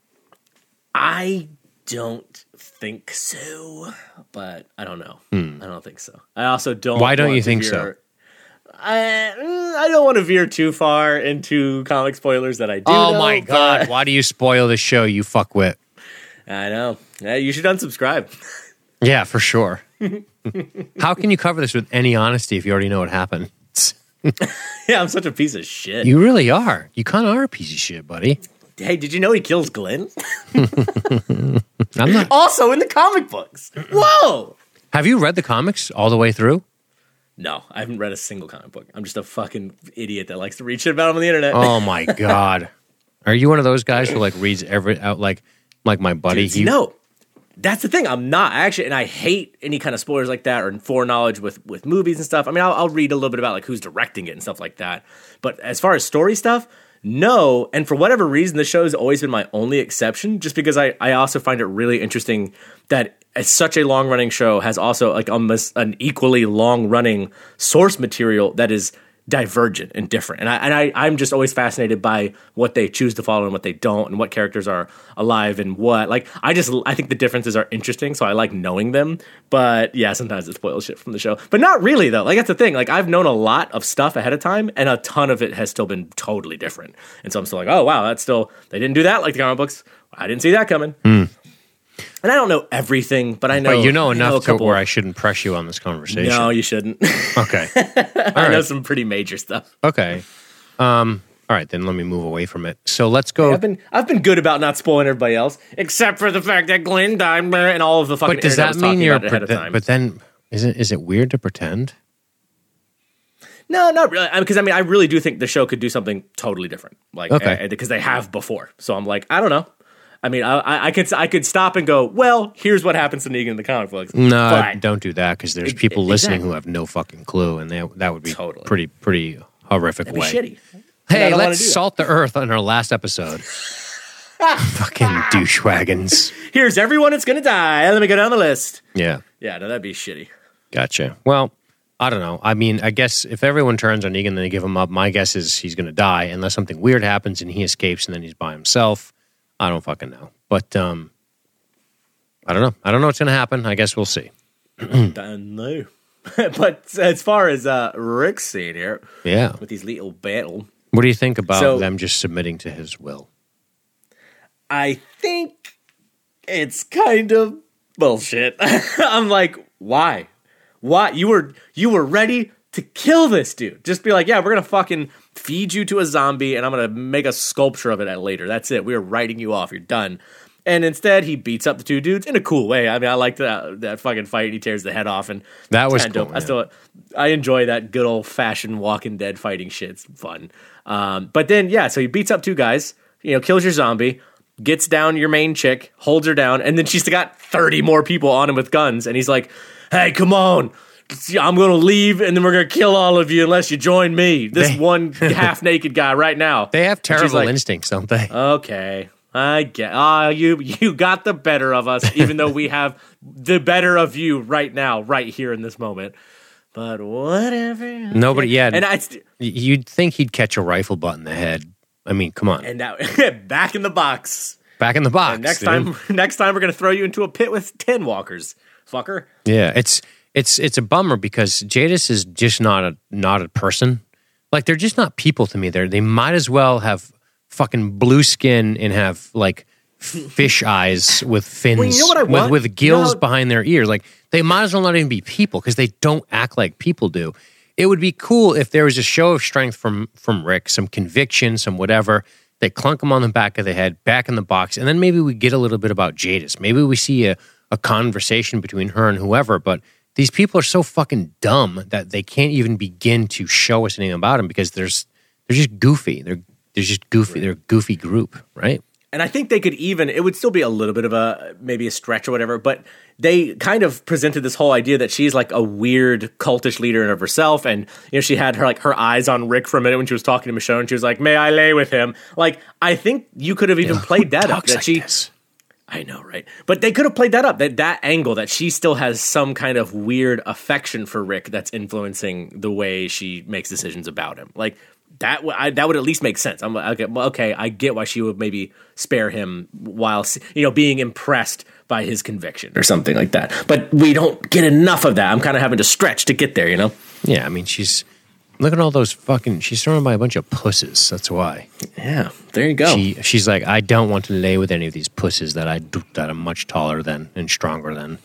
I don't think so, but I don't know. Hmm. I don't think so. I also don't. Why don't want you to think veer, so? I mm, I don't want to veer too far into comic spoilers that I do. Oh know, my God, but- why do you spoil the show, you fuckwit? I know. Yeah, you should unsubscribe. Yeah, for sure. How can you cover this with any honesty if you already know what happened? Yeah, I'm such a piece of shit. You really are. You kind of are a piece of shit, buddy. Hey, did you know he kills Glenn? I'm not. Also in the comic books. Whoa. Have you read the comics all the way through? No, I haven't read a single comic book. I'm just a fucking idiot that likes to read shit about him on the internet. Oh my God. Are you one of those guys who like reads every out like like my buddy? Dude, see, no, that's the thing. I'm not actually, and I hate any kind of spoilers like that or foreknowledge with with movies and stuff. I mean, I'll, I'll read a little bit about like who's directing it and stuff like that. But as far as story stuff, no. And for whatever reason, this show has always been my only exception. Just because I I also find it really interesting that it's such a long running show has also like almost an equally long running source material that is divergent and different. And I and I I'm just always fascinated by what they choose to follow and what they don't, and what characters are alive and what. Like I just I think the differences are interesting, so I like knowing them. But yeah, sometimes it spoils shit from the show. But not really though. Like that's the thing. Like I've known a lot of stuff ahead of time, and a ton of it has still been totally different. And so I'm still like, oh wow, that's still they didn't do that like the comic books. I didn't see that coming. Mm. And I don't know everything, but I know But you know I enough know a to couple. where I shouldn't press you on this conversation. No, you shouldn't. Okay. I All know right. some pretty major stuff. Okay. Um. All right, then let me move away from it. So let's go. I've been I've been good about not spoiling everybody else, except for the fact that Glenn died and all of the fucking. But does internet that was mean talking you're? about it ahead of pre- time? But then, is it is it weird to pretend? No, not really. Because I mean, I really do think the show could do something totally different, like Okay. because they have before. So I'm like, I don't know. I mean, I, I, I could I could stop and go, well, here's what happens to Negan in the comic books. No, But- don't do that because there's It- people it- listening exactly. who have no fucking clue, and they, that would be Totally. pretty pretty horrific That'd be way. shitty. And I Hey, don't wanna let's do that. salt the earth on our last episode. Fucking douchewagons. Here's everyone that's gonna die. Let me go down the list. Yeah, Yeah, no, that'd be shitty. gotcha. Well, I don't know. I mean, I guess if everyone turns on Negan and they give him up, my guess is he's going to die unless something weird happens and he escapes and then he's by himself. I don't fucking know. But um, I don't know. I don't know what's going to happen. I guess we'll see. Don't know. But as far as uh, Rick's scene here, Yeah. with these little battle, What do you think about So- them just submitting to his will? I think it's kind of bullshit. I'm like, why? Why you were you were ready to kill this dude? Just be like, yeah, we're gonna fucking feed you to a zombie, and I'm gonna make a sculpture of it at later. That's it. We are writing you off. You're done. And instead, he beats up the two dudes in a cool way. I mean, I like that that fucking fight. He tears the head off, and That was kinda cool, dope. I yeah. still I enjoy that good old fashioned Walking Dead fighting shit. It's fun. Um, but then yeah, so he beats up two guys. You know, kills your zombie. gets down your main chick, holds her down, and then she's got thirty more people on him with guns, and he's like, hey, come on. I'm going to leave, and then we're going to kill all of you unless you join me. This They- one half-naked guy right now. They have And she's terrible like, instincts, don't they? Okay, I get. Ah, you you got the better of us, even though we have the better of you right now, right here in this moment. But whatever. Nobody, yeah. And I st- You'd think he'd catch a rifle butt in the head. I mean, come on. and now back in the box. Back in the box. And next dude. time, next time we're gonna throw you into a pit with ten walkers, fucker. Yeah, it's it's it's a bummer because Jadis is just not a not a person. Like they're just not people to me. They they might as well have fucking blue skin and have like fish eyes with fins, Well, you know what I with want? with gills No. behind their ears. Like they might as well not even be people because they don't act like people do. It would be cool if there was a show of strength from from Rick, some conviction, some whatever. They clunk him on the back of the head, back in the box, and then maybe we get a little bit about Jadis. Maybe we see a, a conversation between her and whoever, but these people are so fucking dumb that they can't even begin to show us anything about him because there's they're just goofy. They're they're just goofy. They're a goofy group, right? And I think they could even, it would still be a little bit of a, maybe a stretch or whatever, but they kind of presented this whole idea that she's like a weird cultish leader of herself. And, you know, she had her like her eyes on Rick for a minute when she was talking to Michonne and she was like, may I lay with him? Like, I think you could have even played that up. Talks That like she, this. I know, right? But they could have played that up, that that angle, that she still has some kind of weird affection for Rick that's influencing the way she makes decisions about him. Like, that w- I, that would at least make sense. I'm like, okay, well, okay, I get why she would maybe spare him while, you know, being impressed by his conviction or something like that. But we don't get enough of that. I'm kind of having to stretch to get there, you know? Yeah, I mean, she's look at all those fucking. She's surrounded by a bunch of pusses. That's why. Yeah, there you go. She she's like, I don't want to lay with any of these pusses that I do, that I'm much taller than and stronger than.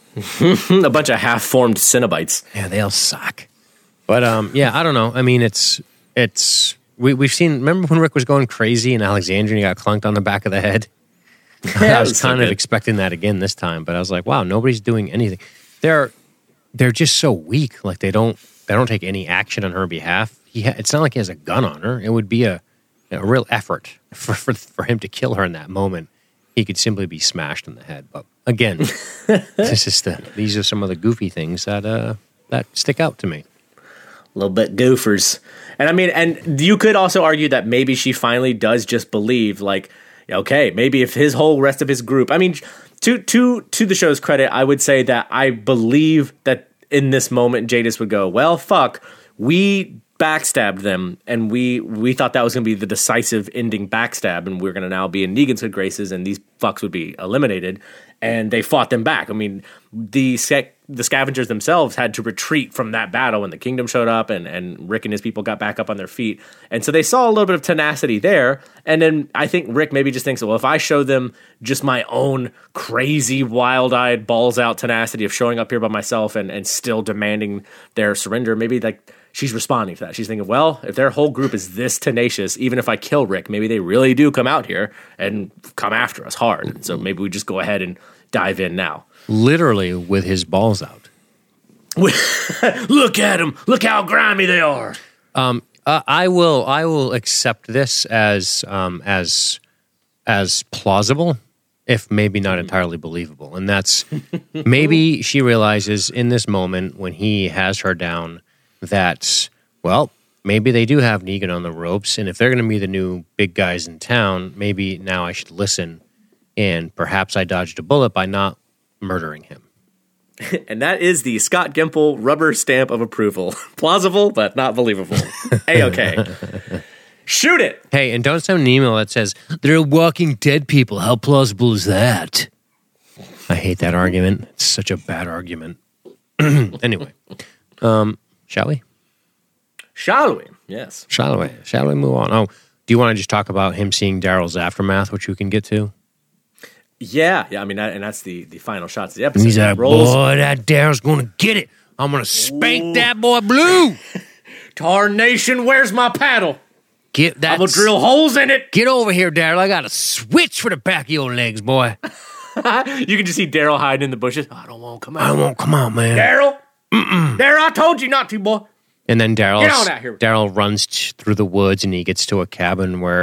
a bunch of half-formed Cenobites. Yeah, they all suck. But um, yeah, I don't know. I mean, it's it's we we've seen. Remember when Rick was going crazy in Alexandria and he got clunked on the back of the head? I was was so kind of good. expecting that again this time, but I was like, wow, nobody's doing anything. They're they're just so weak. Like they don't they don't take any action on her behalf. He ha- it's not like he has a gun on her. It would be a a real effort for for, for him to kill her in that moment. He could simply be smashed in the head. But again, this is the these are some of the goofy things that uh that stick out to me. A little bit goofers. And I mean, and you could also argue that maybe she finally does just believe, like, okay, maybe if his whole rest of his group, I mean, to to to the show's credit, I would say that I believe that in this moment, Jadis would go, well, fuck, we backstabbed them, and we we thought that was going to be the decisive ending backstab, and we're going to now be in Negan's good graces, and these fucks would be eliminated, and they fought them back. I mean, the sec- the scavengers themselves had to retreat from that battle when the kingdom showed up, and, and Rick and his people got back up on their feet, and so they saw a little bit of tenacity there, and then I think Rick maybe just thinks, well, if I show them just my own crazy, wild-eyed, balls-out tenacity of showing up here by myself and, and still demanding their surrender, maybe like she's responding to that. She's thinking, well, if their whole group is this tenacious, even if I kill Rick, maybe they really do come out here and come after us hard. And so maybe we just go ahead and dive in now. Literally with his balls out. Look at them. Look how grimy they are. Um, uh, I will. I will accept this as um, as as plausible, if maybe not entirely believable. And that's maybe she realizes in this moment when he has her down that, well, maybe they do have Negan on the ropes, and if they're going to be the new big guys in town, maybe now I should listen, and perhaps I dodged a bullet by not murdering him. And that is the Scott Gimple rubber stamp of approval. Plausible, but not believable. A-okay. Shoot it! Hey, and don't send an email that says, they're Walking Dead people. How plausible is that? I hate that argument. It's such a bad argument. Anyway, um, shall we? Shall we? Yes. Shall we? Shall we move on? Oh, do you want to just talk about him seeing Daryl's aftermath, which we can get to? Yeah, yeah. I mean, that, and that's the, the final shots of the And episode. he's like, Rolls- boy, that Daryl's going to get it. I'm going to spank that boy blue. Tar Nation, where's my paddle? Get that. I'm gonna drill holes in it. Get over here, Daryl. I got a switch for the back of your legs, boy. You can just see Daryl hiding in the bushes. I don't want to come out. I won't. Come on, man. Daryl, Daryl, I told you not to, boy. And then Daryl Get on out here. Daryl runs t- through the woods and he gets to a cabin where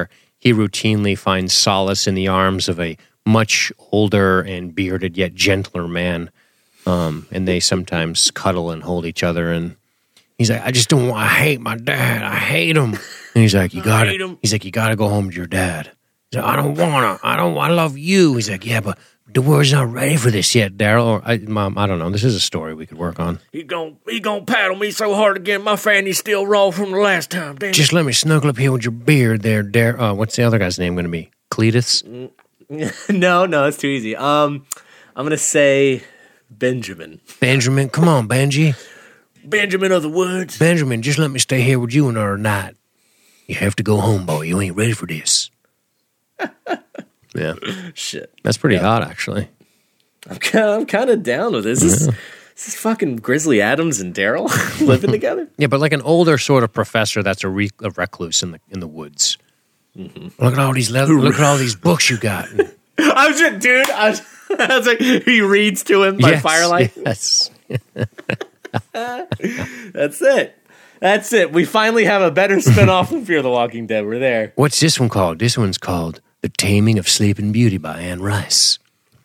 he routinely finds solace in the arms of a much older and bearded yet gentler man. Um, and they sometimes cuddle and hold each other. And he's like, I just don't want, I hate my dad. I hate him. And he's like, you gotta, he's like, you gotta go home to your dad. He's like, I don't wanna, I don't, I love you. He's like, yeah, but the world's not ready for this yet, Daryl. Or, I, Mom, I don't know. This is a story we could work on. He gon' he gon' paddle me so hard again. My fanny's still raw from the last time. Damn. Just let me snuggle up here with your beard there, Dar. Uh, what's the other guy's name going to be? Cletus? no, no, that's too easy. Um, I'm gonna say Benjamin. Benjamin, come on, Benji. Benjamin of the Woods. Benjamin, just let me stay here with you another night. You have to go home, boy. You ain't ready for this. Yeah. Shit. That's pretty hot, actually. I'm kind of, I'm kind of down with this. This, Yeah. this is fucking Grizzly Adams and Daryl living together. Yeah, but like an older sort of professor that's a, re- a recluse in the in the woods. Mm-hmm. Look at all these le- look at all these books you got. I was just, dude, I was, I was like, he reads to him by Yes, firelight. Yes. That's it. That's it. We finally have a better spinoff than Fear the Walking Dead. We're there. What's this one called? This one's called The Taming of Sleeping Beauty by Anne Rice.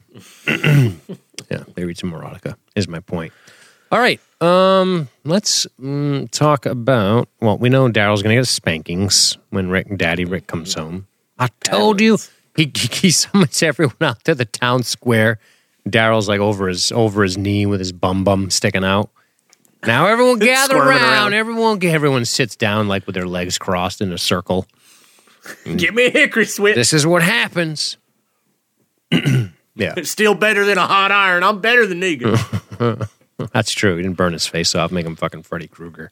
Yeah, they read some erotica, is my point. All right, um, let's mm, talk about, well, we know Daryl's going to get spankings when Rick, Daddy Rick comes home. I told you. He, he, he summons everyone out to the town square. Daryl's like over his over his knee with his bum bum sticking out. Now everyone gather Squirming around. around. Everyone everyone sits down like with their legs crossed in a circle. Give me a hickory switch. This is what happens. Yeah. It's still better than a hot iron. I'm better than Negan. That's true. He didn't burn his face off, make him fucking Freddy Krueger.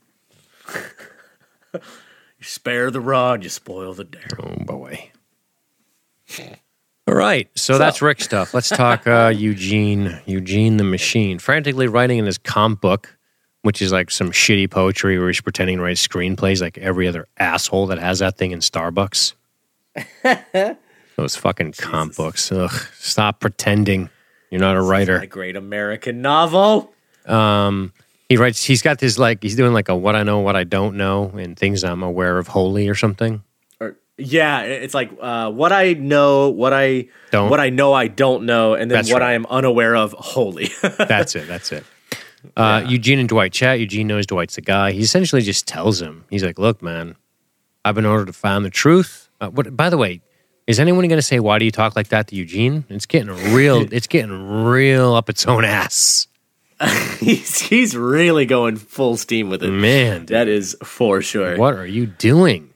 You spare the rod, you spoil the dare. Oh, boy. All right. So, so that's Rick stuff. Let's talk uh, Eugene. Eugene the Machine. Frantically writing in his comp book, which is like some shitty poetry where he's pretending to write screenplays like every other asshole that has that thing in Starbucks. Those fucking comp books. Ugh. Stop pretending. You're not a writer. A great American novel. Um, he writes, he's got this like, he's doing like a what I know, what I don't know, and things I'm aware of wholly or something. Or, yeah, it's like uh, what I know, what I Don't. what I know I don't know, and then That's what right. I am unaware of wholly. That's it. That's it. Uh, Yeah. Eugene and Dwight chat. Eugene knows Dwight's the guy. He essentially just tells him, he's like, look, man, I've been ordered to find the truth. Uh, what? By the way, is anyone going to say, why do you talk like that to Eugene? It's getting real, it's getting real up its own ass. he's he's really going full steam with it. Man, dude. That is for sure. What are you doing?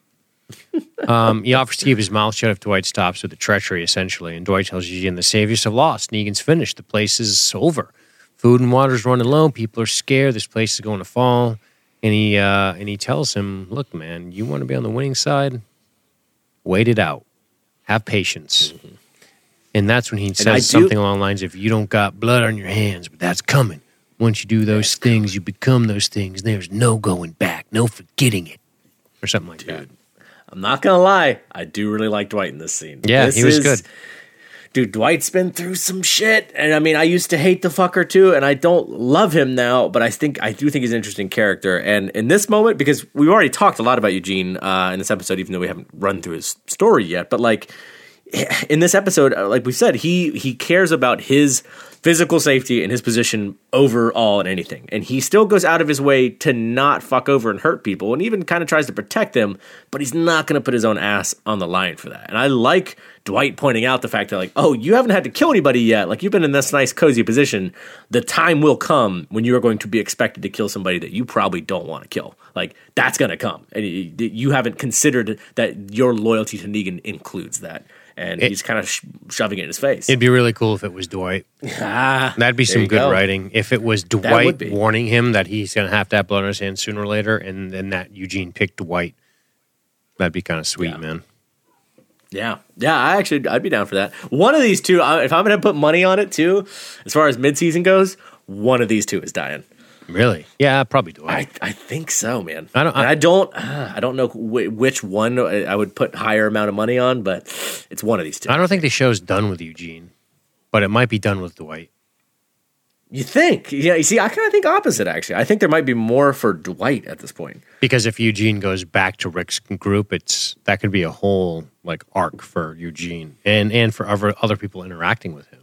um, he offers to keep his mouth shut if Dwight stops with the treachery, essentially. And Dwight tells Eugene the saviors have lost. Negan's finished. The place is over. Food and water's running low. People are scared. This place is going to fall. And he uh, and he tells him, look, man, you want to be on the winning side? Wait it out. Have patience. Mm-hmm. And that's when he says I do- something along the lines of, you don't got blood on your hands, but that's coming. Once you do those things, you become those things. There's no going back, no forgetting it. Or something like that. I'm not gonna lie, I do really like Dwight in this scene. Yeah, This he was is- good. Dude, Dwight's been through some shit, and I mean, I used to hate the fucker too, and I don't love him now, but I think I do think he's an interesting character. And in this moment, because we've already talked a lot about Eugene uh, in this episode, even though we haven't run through his story yet, but like in this episode, like we said, he he cares about his physical safety and his position over all and anything. And he still goes out of his way to not fuck over and hurt people and even kind of tries to protect them, but he's not going to put his own ass on the line for that. And I like Dwight pointing out the fact that, like, oh, you haven't had to kill anybody yet. Like, you've been in this nice, cozy position. The time will come when you are going to be expected to kill somebody that you probably don't want to kill. Like, that's going to come. And you haven't considered that your loyalty to Negan includes that. And It- he's kind of sh- shoving it in his face. It'd be really cool if it was Dwight. ah, That'd be there some you good go. writing. If it was would Dwight be. warning him that he's going to have to have blood on his hands sooner or later, and then that Eugene picked Dwight, that'd be kind of sweet, Yeah. man. Yeah, yeah. I actually, I'd be down for that. One of these two, I- if I'm going to put money on it too, as far as midseason goes, one of these two is dying. Really? Yeah, probably Dwight. I, I think so, man. I don't- And I- I don't. uh, I don't know wh- which one I would put higher amount of money on, but it's one of these two. I don't think the show's done with Eugene, but it might be done with Dwight. You think? Yeah, you see, I kind of think opposite, actually. I think there might be more for Dwight at this point. Because if Eugene goes back to Rick's group, it's that could be a whole like arc for Eugene and, and for other other people interacting with him.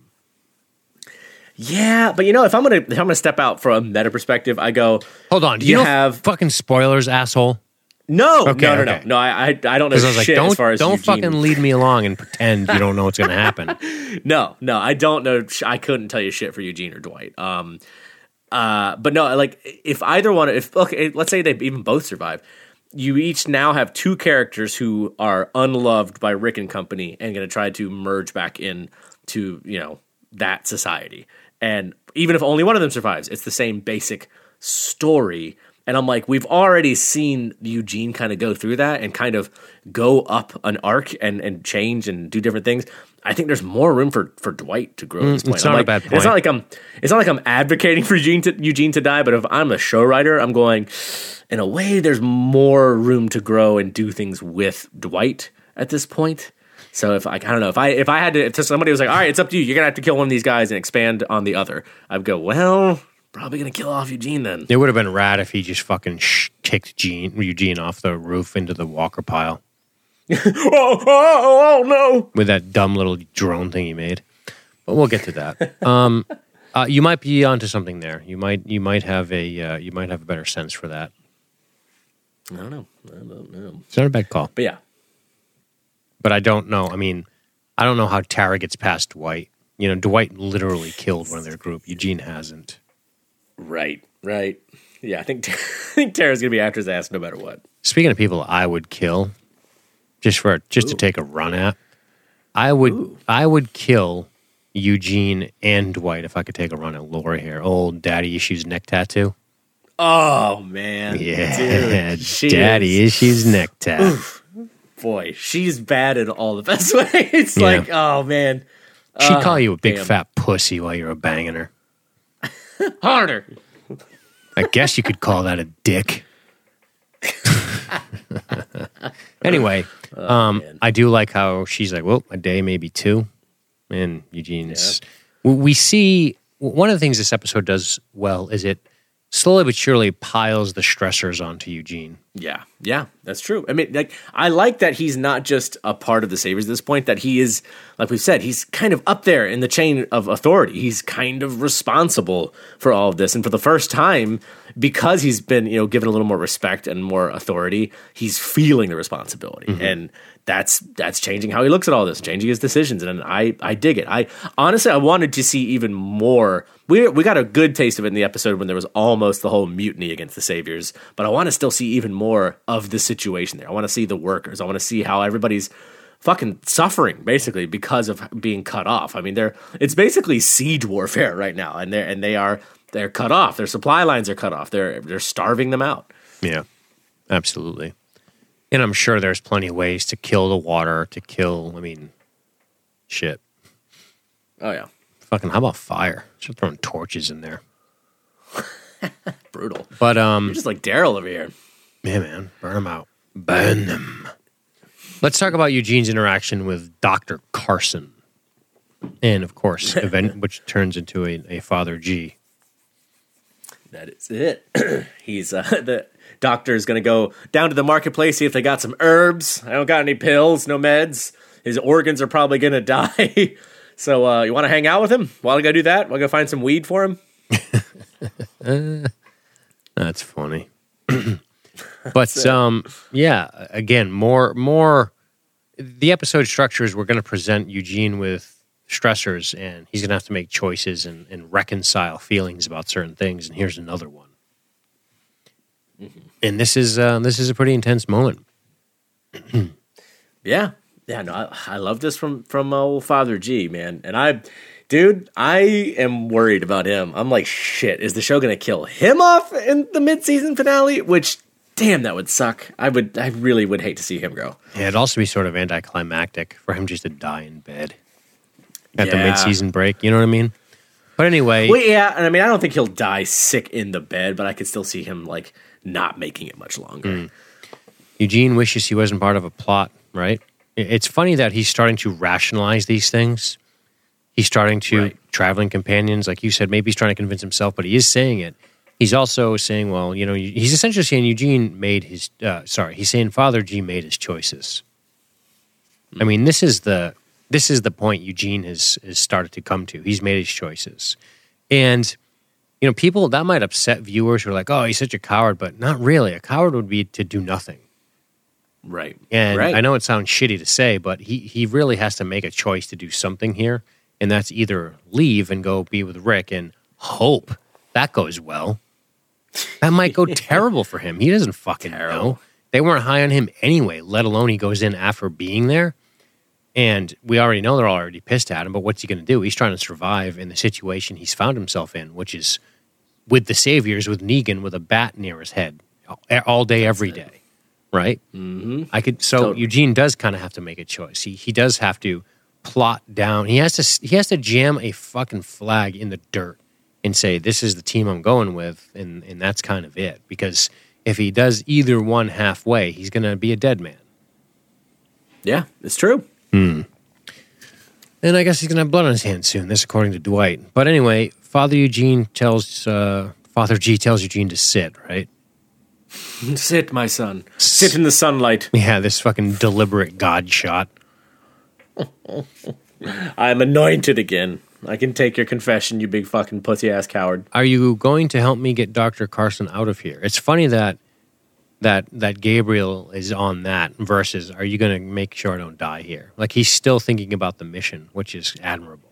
Yeah, but you know, if I'm gonna if I'm gonna step out from a meta perspective, I go. Hold on, do you you know have fucking spoilers, asshole? No, Okay, no, no, okay. no, no. I, I, I don't know Because I was like, shit don't as far as don't Eugene. fucking lead me along and pretend you don't know what's going to happen. No, no, I don't know. sh- I couldn't tell you shit for Eugene or Dwight. Um, uh, but no, like if either one, if okay, let's say they even both survive, you each now have two characters who are unloved by Rick and company and going to try to merge back in to you know that society. And even if only one of them survives, it's the same basic story. And I'm like, we've already seen Eugene kind of go through that and kind of go up an arc and, and change and do different things. I think there's more room for, for Dwight to grow at this point. it's I'm not a like, bad point. It's not like I'm it's not like I'm advocating for Eugene to, Eugene to die, but if I'm a show writer, I'm going, in a way, there's more room to grow and do things with Dwight at this point. So if I, I don't know if I if I had to if somebody was like, all right, it's up to you, you're gonna have to kill one of these guys and expand on the other, I'd go, well, probably gonna kill off Eugene then. It would have been rad if he just fucking sh- kicked Gene, Eugene off the roof into the Walker pile oh, oh, oh, oh no! with that dumb little drone thing he made. But we'll get to that. Um, uh, you might be onto something there. You might you might have a uh, you might have a better sense for that. I don't know. I don't know. It's not a bad call. But yeah, But I don't know. I mean, I don't know how Tara gets past Dwight. You know, Dwight literally killed one of their group. Eugene hasn't. right, right. Yeah, I think I think Tara's gonna be after his ass no matter what. Speaking of people I would kill, just for just to take a run at, I would Ooh. I would kill Eugene and Dwight if I could take a run at Lori here. Old daddy issues neck tattoo. Oh man, Yeah, Dude, she daddy is- issues neck tat. boy, she's bad in all the best ways. It's Yeah. like, oh man, She'd Ah, call you a big damn. fat pussy while you were banging her. harder. I guess you could call that a dick. Anyway, um, man. I do like how she's like, well, a day, maybe two. And Eugene's. We we see one of the things this episode does well is it slowly but surely piles the stressors onto Eugene. Yeah, yeah, that's true. I mean, like, I like that he's not just a part of the Saviors at this point, that he is, like we've said, he's kind of up there in the chain of authority. He's kind of responsible for all of this. And for the first time, because he's been, you know, given a little more respect and more authority, he's feeling the responsibility. Mm-hmm. And that's that's changing how he looks at all this, changing his decisions. And I, I dig it. I honestly, I wanted to see even more. We we got a good taste of it in the episode when there was almost the whole mutiny against the Saviors, but I want to still see even more of the situation there. I want to see the workers. I want to see how everybody's fucking suffering basically because of being cut off. I mean, they're it's basically siege warfare right now, and they are and they are they're cut off. Their supply lines are cut off. They're they're starving them out. Yeah, absolutely. And I'm sure there's plenty of ways to kill the water, to kill, I mean, shit. Oh yeah, Fucking, how about fire? Just throwing torches in there. brutal. But, um, You're just like Daryl over here. yeah, man, burn them out. Burn them. Let's talk about Eugene's interaction with Doctor Carson. And, of course, event, which turns into a, a Father G. That is it. He's uh, the doctor is going to go down to the marketplace, see if they got some herbs. I don't got any pills, no meds. His organs are probably going to die. So uh, you want to hang out with him? While I go do that, while I go find some weed for him. That's funny. But, um, yeah, again, more, more, the episode structures, we're going to present Eugene with stressors, and he's going to have to make choices and, and reconcile feelings about certain things. And here's another one. Mm-hmm. And this is uh, this is a pretty intense moment. Yeah, yeah. No, I, I love this from from old Father G, man. And I, dude, I am worried about him. I'm like, shit. Is the show going to kill him off in the mid season finale? Which, damn, that would suck. I would, I really would hate to see him go. Yeah, it'd also be sort of anticlimactic for him just to die in bed at the Yeah. mid-season break. You know what I mean? But anyway, Well, yeah, and I mean, I don't think he'll die sick in the bed, but I could still see him like not making it much longer. Mm. Eugene wishes he wasn't part of a plot, right? It's funny that he's starting to rationalize these things. He's starting to, Right. traveling companions, like you said, maybe he's trying to convince himself, but he is saying it. He's also saying, well, you know, he's essentially saying Eugene made his, uh, sorry, he's saying Father G made his choices. I mean, this is the this is the point Eugene has, has started to come to. He's made his choices. And, you know, people, that might upset viewers who are like, oh, he's such a coward, but not really. A coward would be to do nothing. Right. And right. I know it sounds shitty to say, but he, he really has to make a choice to do something here. And that's either leave and go be with Rick and hope that goes well. That might go terrible for him. He doesn't fucking Terrible. know. They weren't high on him anyway, let alone he goes in after being there. And we already know they're already pissed at him, but what's he going to do? He's trying to survive in the situation he's found himself in, which is with the Saviors, with Negan, with a bat near his head all day, every day. Right? Mm-hmm. I could. So Totally. Eugene does kind of have to make a choice. He he does have to plot down. He has to he has to jam a fucking flag in the dirt and say, this is the team I'm going with, and, and that's kind of it. Because if he does either one halfway, he's going to be a dead man. Yeah, it's true. And I guess he's going to have blood on his hands soon. This according to Dwight. But anyway, Father Eugene tells, uh, Father G tells Eugene to sit, right? Sit, my son. Sit in the sunlight. Yeah, this fucking deliberate God shot. I'm anointed again. I can take your confession, you big fucking pussy-ass coward. Are you going to help me get Doctor Carson out of here? It's funny that that that Gabriel is on that versus, are you going to make sure I don't die here? Like, he's still thinking about the mission, which is admirable.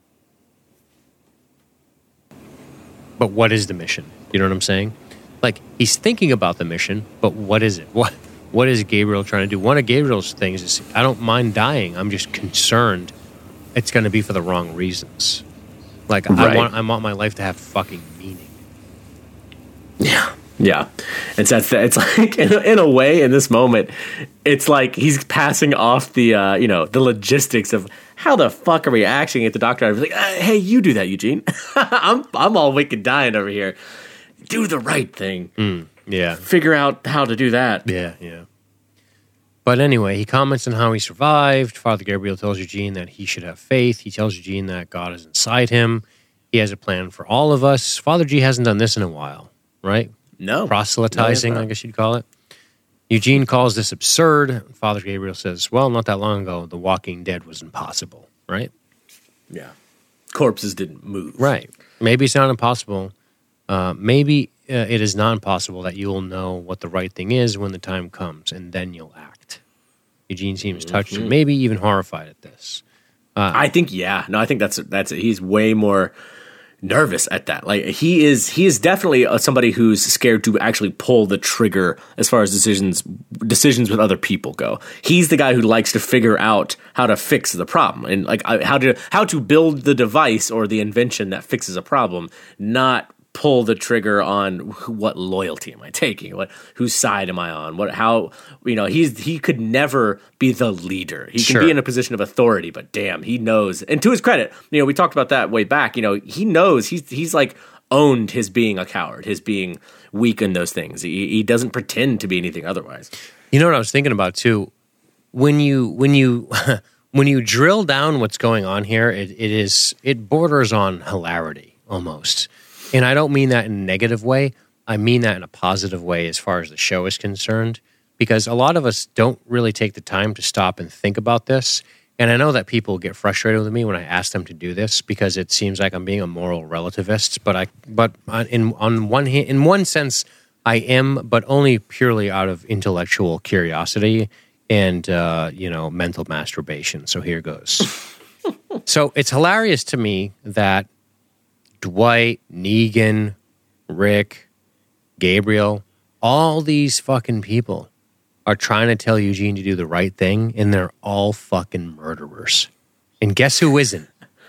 But what is the mission? You know what I'm saying? Like, he's thinking about the mission, but what is it? What What is Gabriel trying to do? One of Gabriel's things is, I don't mind dying. I'm just concerned it's going to be for the wrong reasons. Like, I Right. want I want my life to have fucking meaning. Yeah. Yeah. And so it's, it's like, in a, in a way, in this moment, it's like he's passing off the, uh, you know, the logistics of how the fuck are we acting at the doctor? I was like, uh, hey, you do that, Eugene. I'm, I'm all wicked dying over here. Do the right thing. Mm, yeah. Figure out how to do that. Yeah, yeah. But anyway, he comments on how he survived. Father Gabriel tells Eugene that he should have faith. He tells Eugene that God is inside him. He has a plan for all of us. Father G hasn't done this in a while, right? No. Proselytizing, No, I guess you'd call it. Eugene calls this absurd. Father Gabriel says, well, not that long ago, The Walking Dead was impossible, right? Yeah. Corpses didn't move. Right. Maybe it's not impossible. Uh, maybe uh, it is not impossible that you will know what the right thing is when the time comes, and then you'll act. Eugene seems touched and maybe even horrified at this. I think, yeah. No, I think that's, that's it. He's way more nervous at that. Like, he is, he is definitely uh, somebody who's scared to actually pull the trigger as far as decisions, decisions with other people go. He's the guy who likes to figure out how to fix the problem and like uh, how to, how to build the device or the invention that fixes a problem, not pull the trigger on what loyalty am I taking? What, whose side am I on? What, how, you know, he's, he could never be the leader. He Sure. can be in a position of authority, but damn, he knows. And to his credit, you know, we talked about that way back, you know, he knows he's, he's like owned his being a coward, his being weak in those things. He, he doesn't pretend to be anything otherwise. You know what I was thinking about too? When you when you when you drill down what's going on here, it, it is it borders on hilarity almost. And I don't mean that in a negative way. I mean that in a positive way as far as the show is concerned. Because a lot of us don't really take the time to stop and think about this. And I know that people get frustrated with me when I ask them to do this because it seems like I'm being a moral relativist. But I, but in on one hand, in one sense, I am, but only purely out of intellectual curiosity and uh, you know, mental masturbation. So here goes. So it's hilarious to me that Dwight, Negan, Rick, Gabriel, all these fucking people are trying to tell Eugene to do the right thing, and they're all fucking murderers. And guess who isn't?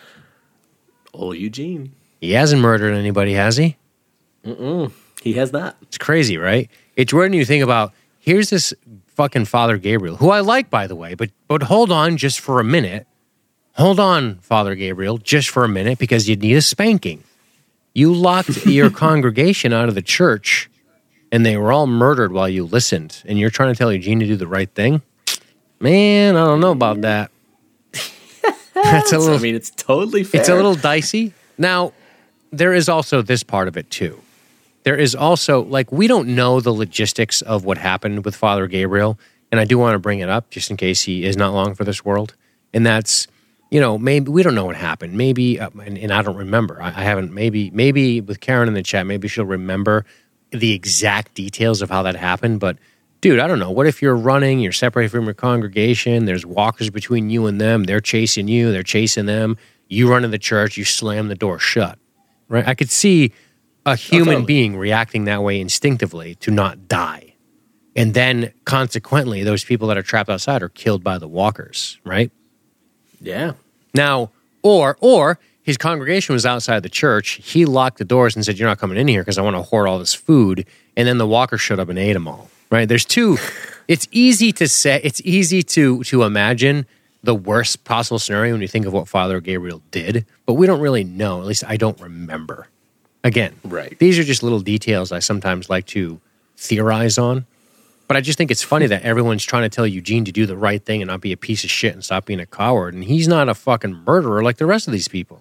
Old Eugene. He hasn't murdered anybody, has he? Mm-mm. He has not. It's crazy, right? It's when you think about, here's this fucking Father Gabriel, who I like, by the way, but but hold on just for a minute. Hold on, Father Gabriel, just for a minute, because you need a spanking. You locked your congregation out of the church, and they were all murdered while you listened, and you're trying to tell Eugene to do the right thing? Man, I don't know about that. That's a little. I mean, it's totally fair. It's a little dicey. Now, there is also this part of it too. There is also, like, we don't know the logistics of what happened with Father Gabriel, and I do want to bring it up just in case he is not long for this world. And that's, you know, maybe we don't know what happened. Maybe, uh, and, and I don't remember. I, I haven't. Maybe, maybe with Karen in the chat, maybe she'll remember the exact details of how that happened. But, dude, I don't know. What if you're running, you're separated from your congregation, there's walkers between you and them, they're chasing you, they're chasing them, you run to the church, you slam the door shut, right? I could see a human oh, totally. being reacting that way instinctively to not die. And then, consequently, those people that are trapped outside are killed by the walkers, right? Yeah. Now, or or his congregation was outside the church. He locked the doors and said, "You're not coming in here because I want to hoard all this food." And then the walkers showed up and ate them all. Right? There's two. It's easy to say. It's easy to to imagine the worst possible scenario when you think of what Father Gabriel did, but we don't really know. At least I don't remember. Again, right. These are just little details I sometimes like to theorize on. But I just think it's funny that everyone's trying to tell Eugene to do the right thing and not be a piece of shit and stop being a coward. And he's not a fucking murderer like the rest of these people.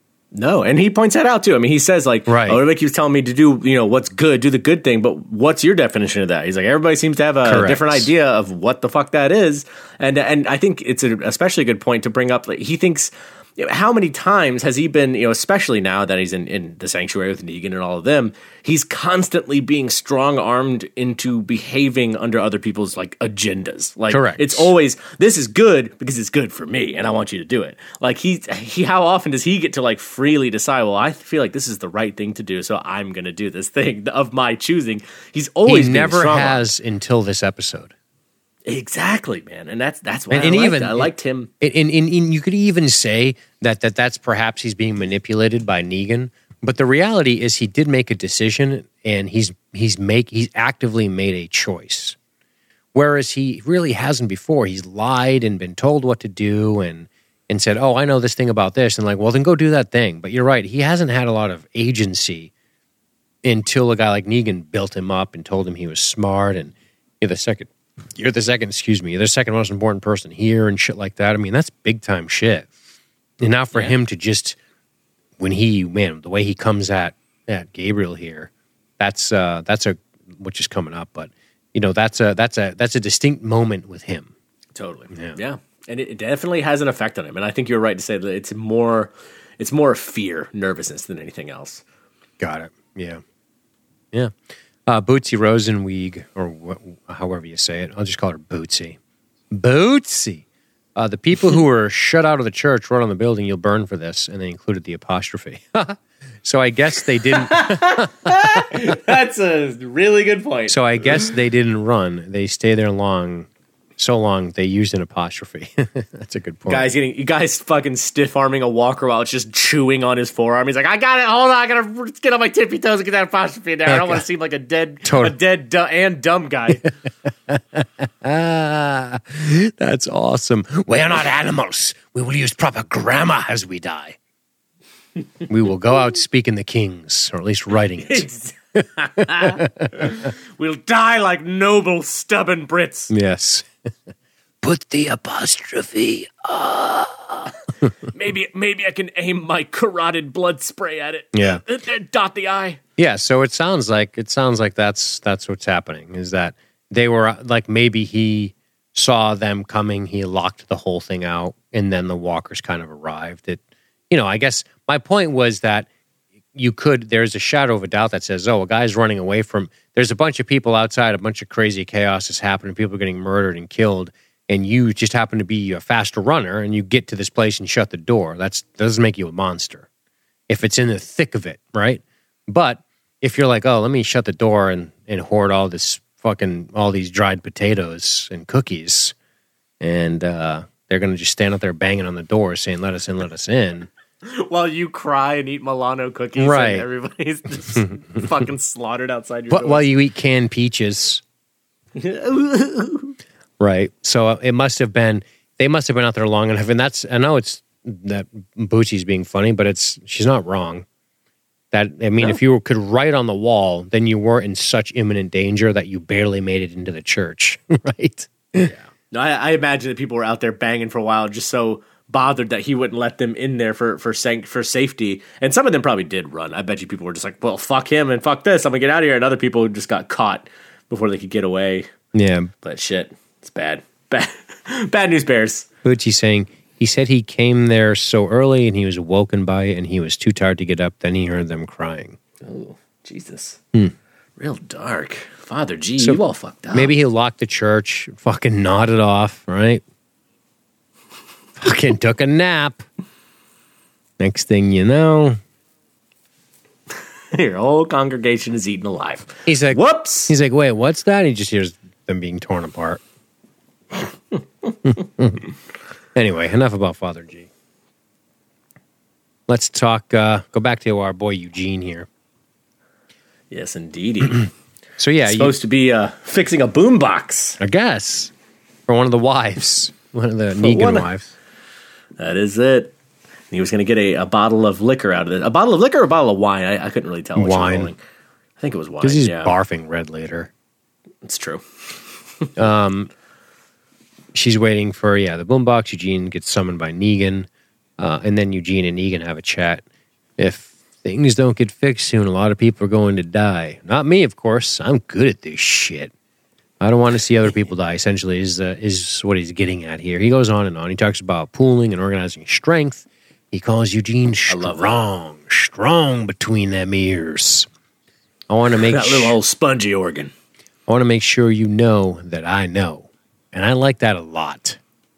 No, and he points that out too. I mean, he says like, right. "Oh, everybody keeps telling me to do, you know, what's good, do the good thing, but what's your definition of that?" He's like, everybody seems to have a Correct. different idea of what the fuck that is, and and I think it's an especially good point to bring up. Like, he thinks, you know, how many times has he been, you know, especially now that he's in, in the sanctuary with Negan and all of them, he's constantly being strong-armed into behaving under other people's, like, agendas. Like, Correct. It's always, this is good because it's good for me, and I want you to do it. Like, he, he, how often does he get to, like, freely decide, well, I feel like this is the right thing to do, so I'm going to do this thing of my choosing. He's always He being never strong-armed. has until this episode. Exactly, man, and that's that's why and, I and liked even it. I liked him. And, and, and you could even say that, that that's perhaps he's being manipulated by Negan. But the reality is, he did make a decision, and he's he's make he's actively made a choice, whereas he really hasn't before. He's lied and been told what to do, and and said, "Oh, I know this thing about this," and like, well, then go do that thing. But you're right, he hasn't had a lot of agency until a guy like Negan built him up and told him he was smart, and you're the second. You're the second, excuse me, you're the second most important person here and shit like that. I mean, that's big time shit. And now for yeah. him to just, when he, man, the way he comes at, at Gabriel here, that's, uh, that's a, which is coming up, but, you know, that's a, that's a, that's a distinct moment with him. Totally. Yeah. yeah. And it, it definitely has an effect on him. And I think you're right to say that it's more, it's more fear, nervousness than anything else. Got it. Yeah. Yeah. Uh, Bootsy Rosenweig, or wh- however you say it. I'll just call her Bootsy. Bootsy! Uh, the people who were shut out of the church wrote on the building, "You'll burn for this," and they included the apostrophe. So I guess they didn't... That's a really good point. So I guess they didn't run. They stayed there long, so long, they used an apostrophe. That's a good point. Guys getting, you guys fucking stiff-arming a walker while it's just chewing on his forearm. He's like, I got it, hold on, I gotta get on my tippy toes and get that apostrophe in there. I don't want to seem like a dead, totally. a dead du- and dumb guy. Ah, that's awesome. We are not animals. We will use proper grammar as we die. We will go out speaking the kings, or at least writing it. We'll die like noble, stubborn Brits. Yes. Put the apostrophe. Ah. maybe, maybe I can aim my carotid blood spray at it. Yeah. Dot the I. Yeah. So it sounds like it sounds like that's that's what's happening. Is that they were like, maybe he saw them coming, he locked the whole thing out, and then the walkers kind of arrived. It, you know, I guess my point was that you could, there's a shadow of a doubt that says, oh, a guy's running away from, there's a bunch of people outside, a bunch of crazy chaos is happening, people are getting murdered and killed, and you just happen to be a faster runner, and you get to this place and shut the door. That's, that doesn't make you a monster. If it's in the thick of it, right? But if you're like, oh, let me shut the door and, and hoard all this fucking, all these dried potatoes and cookies, and uh, they're going to just stand out there banging on the door saying, let us in, let us in. While you cry and eat Milano cookies, right? And everybody's just fucking slaughtered outside your but doors. While you eat canned peaches, right? So it must have been they must have been out there long enough, and that's I know it's that Bootsy's being funny, but it's she's not wrong. That I mean, no. If you could write on the wall, then you weren't in such imminent danger that you barely made it into the church, right? Yeah. No, I, I imagine that people were out there banging for a while just so bothered that he wouldn't let them in there for for sanct- for safety. And some of them probably did run. I bet you people were just like, well, fuck him and fuck this. I'm gonna get out of here. And other people just got caught before they could get away. Yeah. But shit, it's bad. Bad, bad news bears. Bucci's saying he said he came there so early and he was awoken by it and he was too tired to get up. Then he heard them crying. Oh, Jesus. Hmm. Real dark. Father G, So you all fucked up. Maybe he locked the church, fucking nodded off, right? Fucking took a nap. Next thing you know, your whole congregation is eaten alive. he's like, Whoops. He's like, wait, what's that? And he just hears them being torn apart. Anyway, enough about Father G. Let's talk, uh, go back to our boy Eugene here. Yes, indeedy. So yeah, He's you, supposed to be uh, fixing a boombox. I guess, for one of the wives, one of the Negan one of- wives. That is it. And he was going to get a, a bottle of liquor out of it. A bottle of liquor or a bottle of wine? I, I couldn't really tell. Which Wine. was rolling. I think it was wine. Because he's yeah, barfing red later. it's true. She's waiting for, yeah, the boombox. Eugene gets summoned by Negan. Uh, and then Eugene and Negan have a chat. If things don't get fixed soon, a lot of people are going to die. Not me, of course. I'm good at this shit. I don't want to see other people die, essentially, is, uh, is what he's getting at here. He goes on and on. He talks about pooling and organizing strength. He calls Eugene love strong, strong between them ears. I want to make That little sure. old spongy organ. I want to make sure you know that I know. And I like that a lot.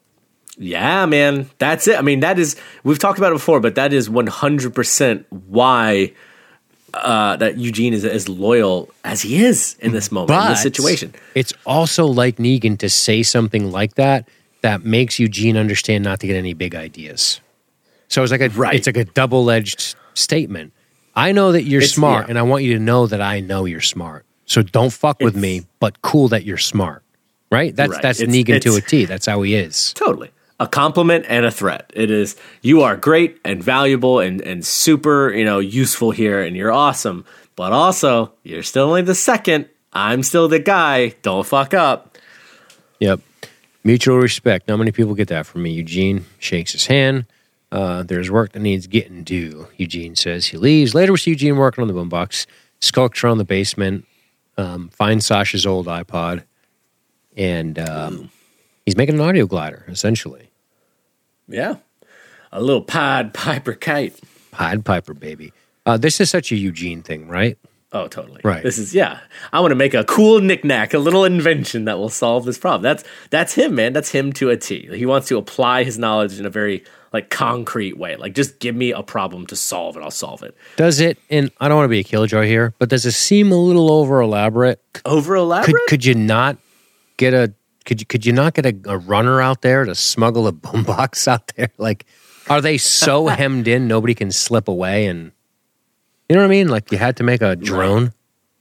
Yeah, man. That's it. I mean, that is, we've talked about it before, but that is one hundred percent why uh, that Eugene is as loyal as he is in this moment, in this situation. It's also like Negan to say something like that that makes Eugene understand not to get any big ideas. So it's like a Right. it's like a double-edged statement. I know that you're It's- smart, yeah. and I want you to know that I know you're smart. So don't fuck with It's- me, but cool that you're smart. Right? That's Right. that's It's- Negan to a it's- T. That's how he is. Totally. A compliment and a threat. It is, you are great and valuable and, and super, you know, useful here and you're awesome. But also, you're still only the second. I'm still the guy. Don't fuck up. Yep. Mutual respect. Not many people get that from me. Eugene shakes his hand. Uh, there's work that needs getting due, Eugene says. He leaves. Later we see Eugene working on the boombox, skulks around the basement, um, finds Sasha's old iPod, and um, he's making an audio glider, essentially. Yeah. A little Pied Piper kite. Pied Piper, baby. Uh, this is such a Eugene thing, right? Oh, totally. Right. This is, yeah. I want to make a cool knickknack, a little invention that will solve this problem. That's that's him, man. That's him to a T. He wants to apply his knowledge in a very like concrete way. Like, just give me a problem to solve, and I'll solve it. Does it, and I don't want to be a killjoy here, but does it seem a little over elaborate? Over elaborate? Could could you not get a could you could you not get a, a runner out there to smuggle a boombox out there? Like, are they so hemmed in nobody can slip away? And you know what I mean? Like, you had to make a drone.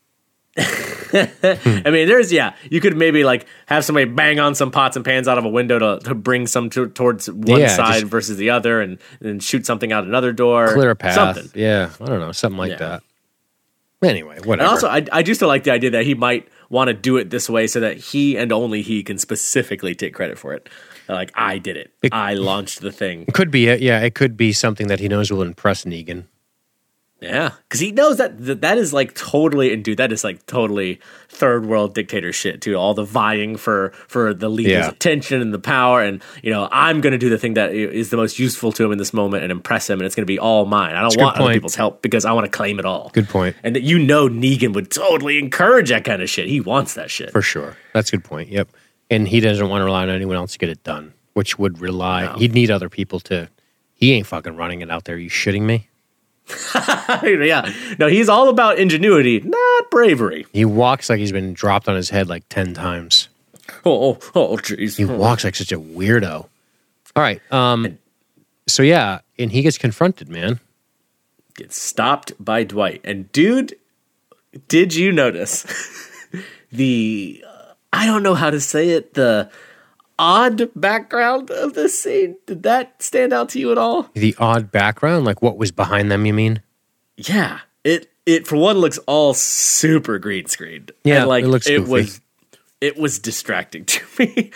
I mean, there's, yeah, you could maybe like have somebody bang on some pots and pans out of a window to, to bring some to, towards one Yeah, side just- versus the other, and then shoot something out another door. Clear a path. Something. Yeah, I don't know, something like Yeah. that. Anyway, whatever. And also, I, I do still like the idea that he might want to do it this way so that he and only he can specifically take credit for it. Like, I did it. It- I launched the thing. it could be it. Yeah, it could be something that he knows will impress Negan. Yeah, because he knows that, that that is like totally, and dude, that is like totally third world dictator shit too. All the vying for for the leader's Yeah. attention and the power, and you know, I'm going to do the thing that is the most useful to him in this moment and impress him, and it's going to be all mine. I don't a good want other point. people's help because I want to claim it all. Good point. And that, you know, Negan would totally encourage that kind of shit. He wants that shit. For sure. That's a good point. Yep. And he doesn't want to rely on anyone else to get it done, which would rely, No. he'd need other people to, he ain't fucking running it out there. You shitting me? Yeah, no, he's all about ingenuity, not bravery. He walks like he's been dropped on his head like ten times. Oh, oh, oh, jeez. He walks like such a weirdo. All right. Um, so, yeah, and he gets confronted, man. Gets stopped by Dwight. And dude, did you notice the, uh, I don't know how to say it, the odd background of this scene? Did that stand out to you at all? The odd background, like what was behind them, you mean? Yeah. It, it for one, looks all super green screened. Yeah, and like, it looks it goofy. was, it was distracting to me.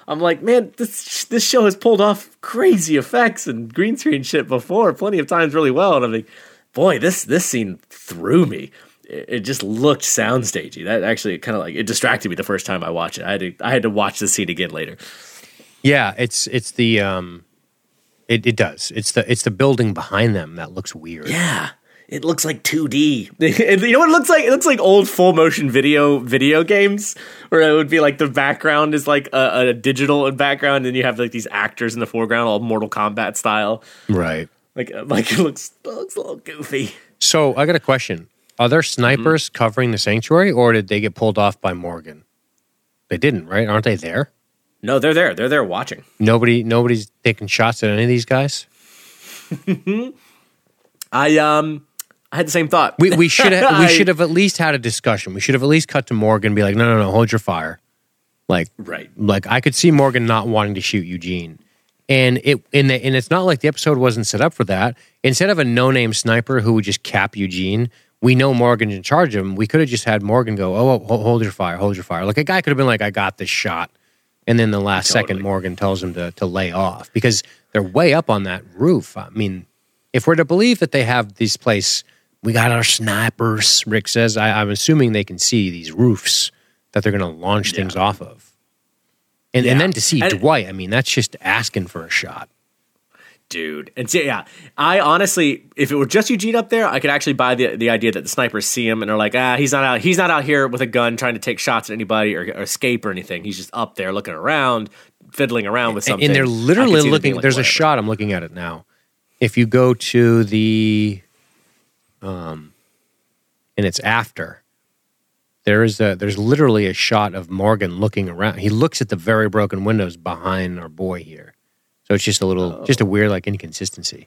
I'm like, man, this this show has pulled off crazy effects and green screen shit before, plenty of times really well. And I'm like, boy, this this scene threw me. It, it just looked soundstagey. That actually kind of like it distracted me the first time I watched it. I had to I had to watch the scene again later. Yeah, it's it's the um, it it does. It's the it's the building behind them that looks weird. Yeah. It looks like two D. You know what it looks like? It looks like old full motion video video games, where it would be like the background is like a, a digital background, and you have like these actors in the foreground, all Mortal Kombat style. Right. Like like it looks it looks a little goofy. So I got a question: are there snipers mm-hmm. covering the sanctuary, or did they get pulled off by Morgan? They didn't, right? Aren't they there? No, they're there. They're there watching. Nobody, nobody's taking shots at any of these guys. I um. I had the same thought. We we should have, we should have at least had a discussion. We should have at least cut to Morgan and be like, no, no, no, hold your fire. Like, right. Like I could see Morgan not wanting to shoot Eugene, and it and, the, and it's not like the episode wasn't set up for that. Instead of a no-name sniper who would just cap Eugene, we know Morgan's in charge of him. We could have just had Morgan go, oh, oh, hold your fire, hold your fire. Like a guy could have been like, I got this shot, and then the last totally. second Morgan tells him to to lay off because they're way up on that roof. I mean, if we're to believe that they have this place. We got our snipers, Rick says. I, I'm assuming they can see these roofs that they're going to launch yeah. things off of. And, yeah. and then to see and, Dwight, I mean, that's just asking for a shot. Dude. And so, yeah, I honestly, if it were just Eugene up there, I could actually buy the the idea that the snipers see him and they're like, ah, he's not out, he's not out here with a gun trying to take shots at anybody or, or escape or anything. He's just up there looking around, fiddling around with something. And they're literally looking, like, there's whatever. a shot, I'm looking at it now. If you go to the... Um, and it's after. There is a there's literally a shot of Morgan looking around. He looks at the very broken windows behind our boy here. So it's just a little, oh. just a weird like inconsistency.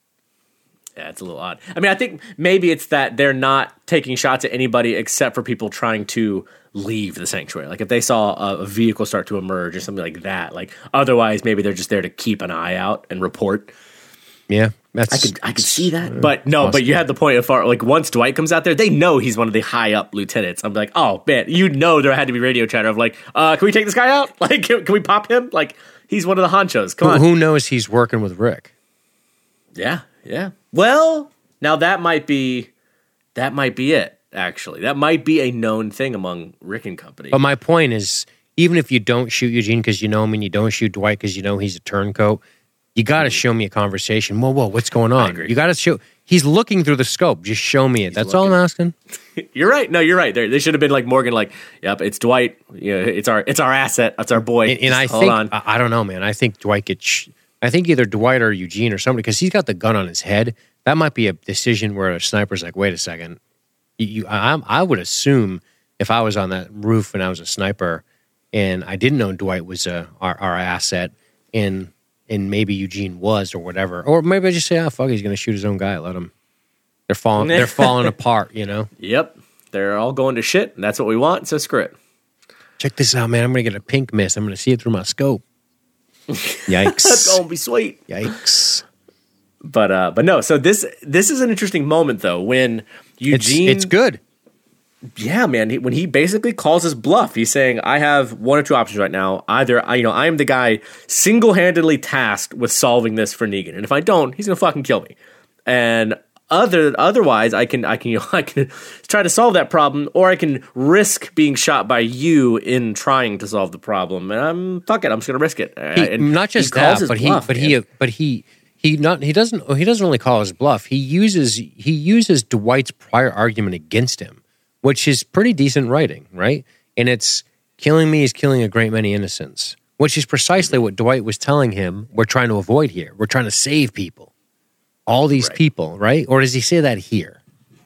Yeah, it's a little odd. I mean, I think maybe it's that they're not taking shots at anybody except for people trying to leave the sanctuary. Like if they saw a, a vehicle start to emerge or something like that. Like otherwise, maybe they're just there to keep an eye out and report. Yeah. That's, I could I could see that, but no. But you had the point of far like once Dwight comes out there, they know he's one of the high up lieutenants. I'm like, oh man, you know there had to be radio chatter of like, uh, can we take this guy out? Like, can, can we pop him? Like, he's one of the honchos. Come who, on. Who knows he's working with Rick? Yeah, yeah. Well, now that might be that might be it. Actually, that might be a known thing among Rick and company. But my point is, even if you don't shoot Eugene because you know him, and you don't shoot Dwight because you know he's a turncoat. You got to show me a conversation. Whoa, whoa, what's going on? You got to show. He's looking through the scope. Just show me it. He's That's looking. all I'm asking. You're right. No, you're right. There, they should have been like Morgan. Like, yep, it's Dwight. You know, it's our, it's our asset. That's our boy. And, and I hold think, on. I, I don't know, man. I think Dwight gets. Sh- I think either Dwight or Eugene or somebody because he's got the gun on his head. That might be a decision where a sniper's like, wait a second. You, you I, I would assume if I was on that roof and I was a sniper and I didn't know Dwight was a, our, our asset and. And maybe Eugene was or whatever. Or maybe I just say, oh, fuck, he's going to shoot his own guy. Let him. They're falling They're falling apart, you know? Yep. They're all going to shit, and that's what we want, so screw it. Check this out, man. I'm going to get a pink mist. I'm going to see it through my scope. Yikes. That's going to be sweet. Yikes. But uh, but no, so this this is an interesting moment, though, when Eugene... It's, it's good. Yeah, man. He, when he basically calls his bluff, he's saying, "I have one or two options right now. Either, I, you know, I am the guy single-handedly tasked with solving this for Negan, and if I don't, he's gonna fucking kill me. And other, otherwise, I can, I can, you know, I can try to solve that problem, or I can risk being shot by you in trying to solve the problem. And I'm fuck it, I'm just gonna risk it. He, and not just that, but bluff, he, but man. he, but he." He not he doesn't he doesn't only call his bluff. He uses he uses Dwight's prior argument against him, which is pretty decent writing, right? And it's killing me is killing a great many innocents, which is precisely what Dwight was telling him we're trying to avoid here. We're trying to save people. All these right. people, right? Or does he say that here?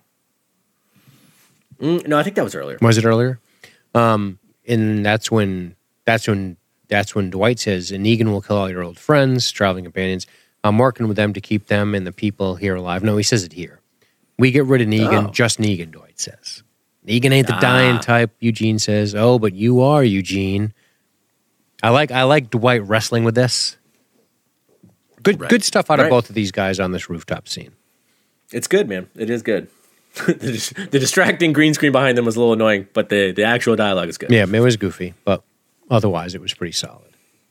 Mm, no, I think that was earlier. Was it earlier? Um, and that's when that's when that's when Dwight says, and Negan will kill all your old friends, traveling companions. I'm working with them to keep them and the people here alive. No, he says it here. We get rid of Negan, oh. just Negan, Dwight says. Negan ain't the ah. dying type, Eugene says. Oh, but you are, Eugene. I like I like Dwight wrestling with this. Good right. good stuff out right. of both of these guys on this rooftop scene. It's good, man. It is good. the, the distracting green screen behind them was a little annoying, but the, the actual dialogue is good. Yeah, it was goofy, but otherwise it was pretty solid.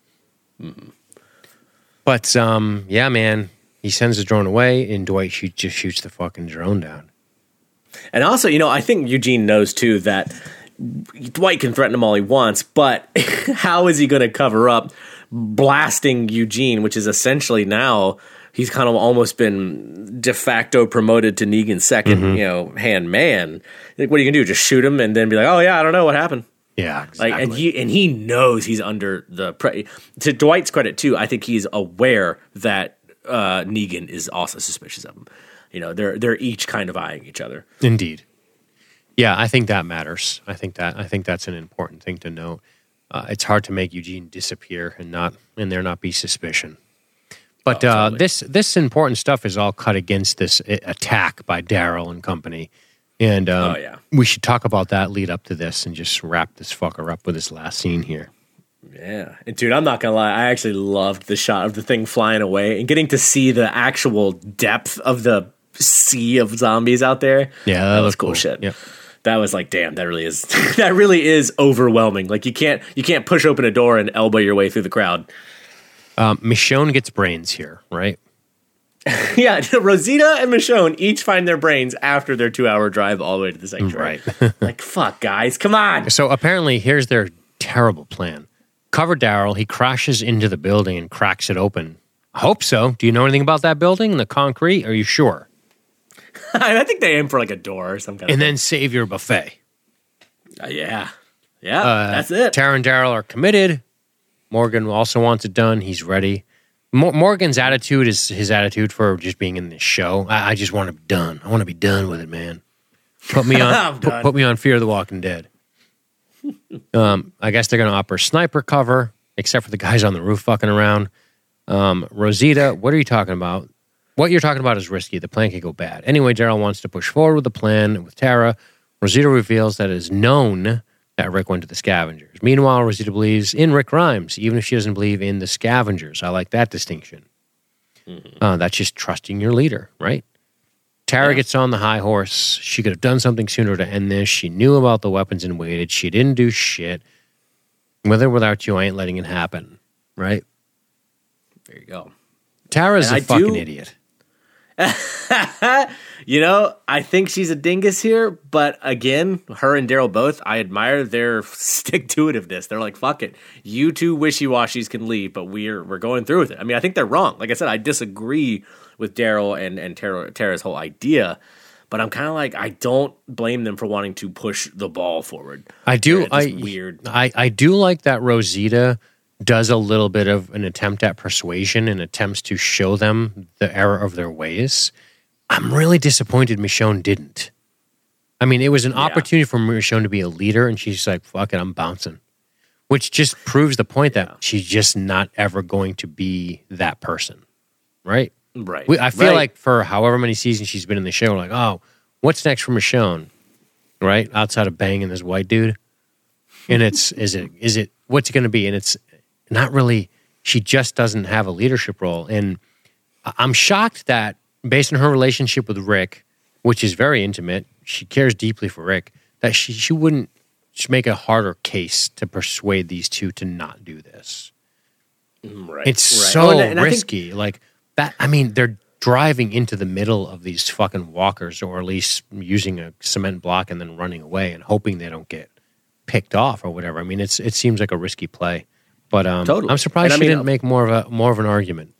Mm-hmm. But um, yeah, man, he sends the drone away, and Dwight shoot, just shoots the fucking drone down. And also, you know, I think Eugene knows too that Dwight can threaten him all he wants, but how is he going to cover up blasting Eugene, which is essentially now he's kind of almost been de facto promoted to Negan's second, mm-hmm. you know, hand man. Like, what are you gonna do? Just shoot him and then be like, oh yeah, I don't know what happened. Yeah, exactly. Like, and he and he knows he's under the pre- to Dwight's credit too. I think he's aware that uh, Negan is also suspicious of him. You know, they're they're each kind of eyeing each other. Indeed. Yeah, I think that matters. I think that I think that's an important thing to note. Uh, it's hard to make Eugene disappear and not and there not be suspicion. But oh, uh, totally. this this important stuff is all cut against this I- attack by Daryl and company. And um, oh, yeah. we should talk about that lead up to this and just wrap this fucker up with this last scene here. Yeah. And dude, I'm not going to lie. I actually loved the shot of the thing flying away and getting to see the actual depth of the sea of zombies out there. Yeah, that, that was was cool, cool shit. Yep. That was like, damn, that really is that really is overwhelming. Like you can't you can't push open a door and elbow your way through the crowd. Um, Michonne gets brains here, right? Yeah, Rosita and Michonne each find their brains after their two-hour drive all the way to the sanctuary. Right. Like, fuck, guys, come on. So apparently, here's their terrible plan. Cover Daryl. He crashes into the building and cracks it open. I hope so. Do you know anything about that building? The concrete? Are you sure? I think they aim for like a door or some kind and of then save your buffet. Uh, yeah. Yeah, Uh, that's it. Tara and Daryl are committed. Morgan also wants it done. He's ready. Mo- Morgan's attitude is his attitude for just being in this show. I, I just want to be done. I want to be done with it, man. Put me on. put, put me on Fear the Walking Dead. um, I guess they're going to offer sniper cover, except for the guys on the roof fucking around. Um, Rosita, what are you talking about? What you're talking about is risky. The plan could go bad. Anyway, Daryl wants to push forward with the plan with Tara. Rosita reveals that it is known that Rick went to the Scavengers. Meanwhile, Rosita believes in Rick Grimes, even if she doesn't believe in the Scavengers. I like that distinction. Mm-hmm. Uh, that's just trusting your leader, right? Tara yeah. gets on the high horse. She could have done something sooner to end this. She knew about the weapons and waited. She didn't do shit. With or without you, I ain't letting it happen, right? There you go. Tara's and a I fucking do... idiot. You know, I think she's a dingus here, but again, her and Daryl both, I admire their stick-to-itiveness. They're like, fuck it. You two wishy-washies can leave, but we're we're going through with it. I mean, I think they're wrong. Like I said, I disagree with Daryl and, and Tara, Tara's whole idea, but I'm kind of like, I don't blame them for wanting to push the ball forward. I do. I, weird. I, I do like that Rosita does a little bit of an attempt at persuasion and attempts to show them the error of their ways. I'm really disappointed Michonne didn't. I mean, it was an yeah. opportunity for Michonne to be a leader, and she's like, fuck it, I'm bouncing. Which just proves the point that yeah. she's just not ever going to be that person. Right? Right. We, I feel right. like for however many seasons she's been in the show, we're like, oh, what's next for Michonne? Right? Outside of banging this white dude. And it's, is it, is it, what's it going to be? And it's not really, she just doesn't have a leadership role. And I'm shocked that based on her relationship with Rick, which is very intimate, she cares deeply for Rick, that she, she wouldn't make a harder case to persuade these two to not do this. Right. It's right. so oh, and, and risky. Think- like that, I mean, they're driving into the middle of these fucking walkers, or at least using a cement block and then running away and hoping they don't get picked off or whatever. I mean, it's it seems like a risky play. But um, totally. I'm surprised and she I mean, didn't make more of a more of an argument.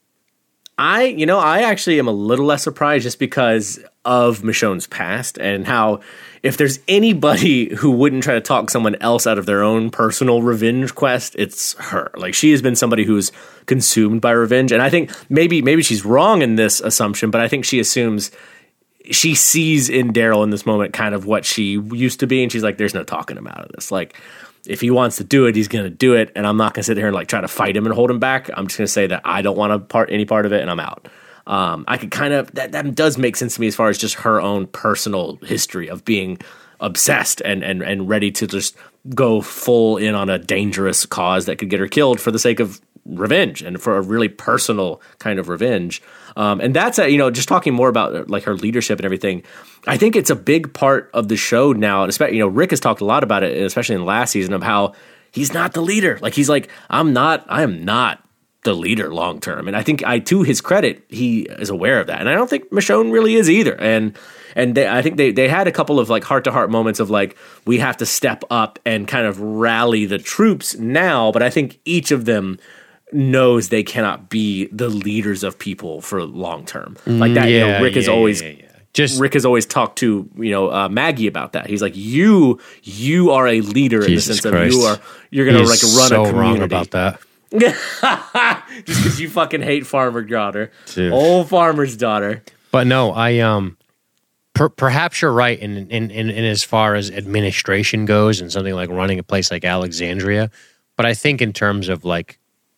I, you know, I actually am a little less surprised just because of Michonne's past and how if there's anybody who wouldn't try to talk someone else out of their own personal revenge quest, it's her. Like, she has been somebody who's consumed by revenge. And I think maybe maybe she's wrong in this assumption, but I think she assumes she sees in Daryl in this moment kind of what she used to be. And she's like, there's no talking him out of this. Like, if he wants to do it, he's going to do it, and I'm not going to sit here and like try to fight him and hold him back. I'm just going to say that I don't want to part any part of it, and I'm out. Um, I could kind of that that does make sense to me as far as just her own personal history of being obsessed and and and ready to just go full in on a dangerous cause that could get her killed for the sake of revenge and for a really personal kind of revenge. Um, and that's, a, you know, just talking more about like her leadership and everything. I think it's a big part of the show now. And especially, you know, Rick has talked a lot about it, especially in the last season, of how he's not the leader. Like, he's like, I'm not, I am not the leader long term. And I think I, to his credit, he is aware of that. And I don't think Michonne really is either. And and they, I think they, they had a couple of like heart to heart moments of like, we have to step up and kind of rally the troops now. But I think each of them knows they cannot be the leaders of people for long term. Like that, yeah, you know, Rick yeah, is always yeah, yeah, yeah. Just Rick has always talked to, you know, uh, Maggie about that. He's like, you, you are a leader Jesus in the sense Christ. of you are, you're going to like run so a community. wrong about that. Just because you fucking hate farmer daughter, Dude. old farmer's daughter. But no, I um, per, perhaps you're right in, in in in as far as administration goes, and something like running a place like Alexandria. But I think in terms of like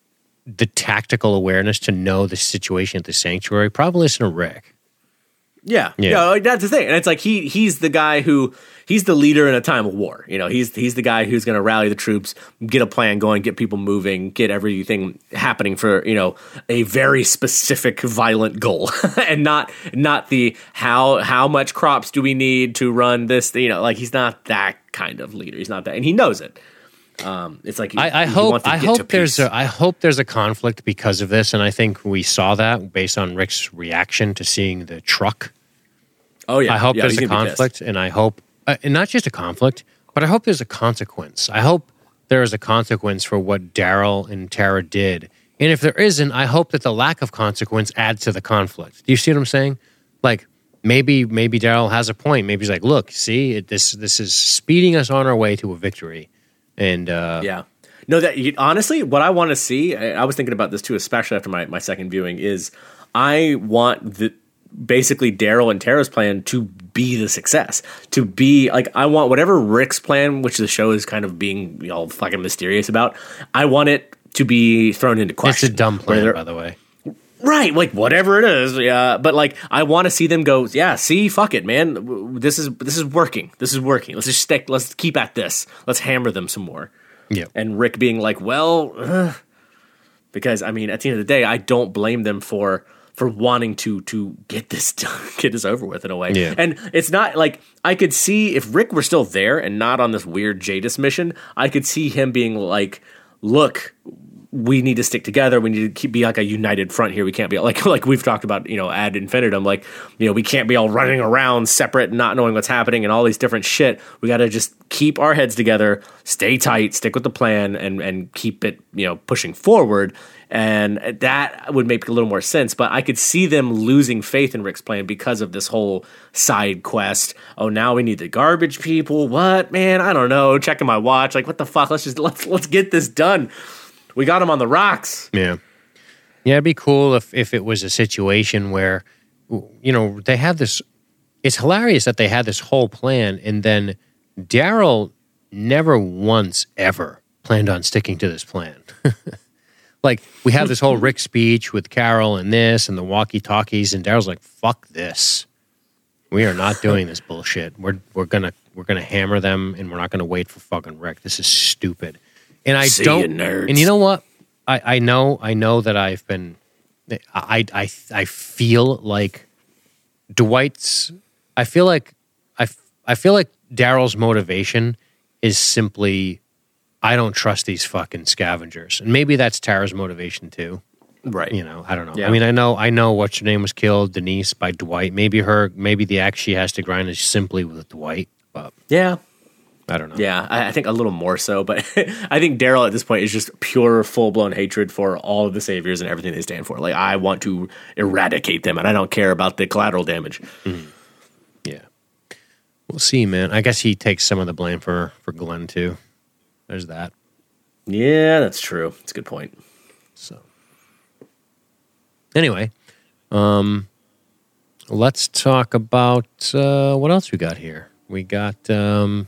the tactical awareness to know the situation at the sanctuary, probably listen to Rick. Yeah, Yeah. yeah, like, that's the thing, and it's like he he's the guy who he's the leader in a time of war. You know, he's he's the guy who's going to rally the troops, get a plan going, get people moving, get everything happening for, you know, a very specific violent goal, and not not the how how much crops do we need to run this. You know, like he's not that kind of leader. He's not that, and he knows it. Um, it's like he, I, I he hope wants to I get hope to there's peace. a I hope there's a conflict because of this, and I think we saw that based on Rick's reaction to seeing the truck. Oh yeah, I hope yeah, there's he's a gonna be pissed. conflict, and I hope, uh, and not just a conflict, but I hope there's a consequence. I hope there is a consequence for what Daryl and Tara did, and if there isn't, I hope that the lack of consequence adds to the conflict. Do you see what I'm saying? Like maybe maybe Daryl has a point. Maybe he's like, look, see, it, this this is speeding us on our way to a victory, and uh, Yeah. No, that you, honestly, what I want to see, I, I was thinking about this too, especially after my, my second viewing, is I want the basically Daryl and Tara's plan to be the success. To be like, I want whatever Rick's plan, which the show is kind of being, you know, fucking mysterious about, I want it to be thrown into it's question. a dumb plan, Whether- by the way. Right, like whatever it is, yeah. But like, I want to see them go. Yeah, see, fuck it, man. W- This is this is working. This is working. Let's just stick. Let's keep at this. Let's hammer them some more. Yeah. And Rick being like, well, uh, because I mean, at the end of the day, I don't blame them for for wanting to to get this done, get this over with in a way. Yeah. And it's not like I could see if Rick were still there and not on this weird Jadis mission, I could see him being like, look, we need to stick together. We need to keep, be like a united front here. We can't be like like we've talked about, you know, ad infinitum. Like, you know, we can't be all running around separate, not knowing what's happening, and all these different shit. We got to just keep our heads together, stay tight, stick with the plan, and and keep it, you know, pushing forward. And that would make a little more sense. But I could see them losing faith in Rick's plan because of this whole side quest. Oh, now we need the garbage people. What, man? I don't know. Checking my watch. Like, what the fuck? Let's just let's let's get this done. We got him on the rocks. Yeah. Yeah, it'd be cool if, if it was a situation where, you know, they have this, it's hilarious that they had this whole plan, and then Daryl never once ever planned on sticking to this plan. Like, we have this whole Rick speech with Carol and this and the walkie-talkies, and Daryl's like, fuck this. We are not doing this bullshit. We're we're gonna we're gonna hammer them, and we're not gonna wait for fucking Rick. This is stupid. And I See don't. ya, nerds. And you know what? I, I know. I know that I've been. I I I feel like Dwight's. I feel like I I feel like Daryl's motivation is simply, I don't trust these fucking scavengers, and maybe that's Tara's motivation too. Right. You know, I don't know. Yeah. I mean, I know, I know what's her name was killed, Denise, by Dwight. Maybe her, maybe the axe she has to grind is simply with Dwight. But Yeah. I don't know. Yeah, I, I think a little more so, but I think Daryl at this point is just pure, full-blown hatred for all of the Saviors and everything they stand for. Like, I want to eradicate them, and I don't care about the collateral damage. Mm-hmm. Yeah. We'll see, man. I guess he takes some of the blame for, for Glenn, too. There's that. Yeah, that's true. That's a good point. So, anyway, um, let's talk about uh, what else we got here. We got, um,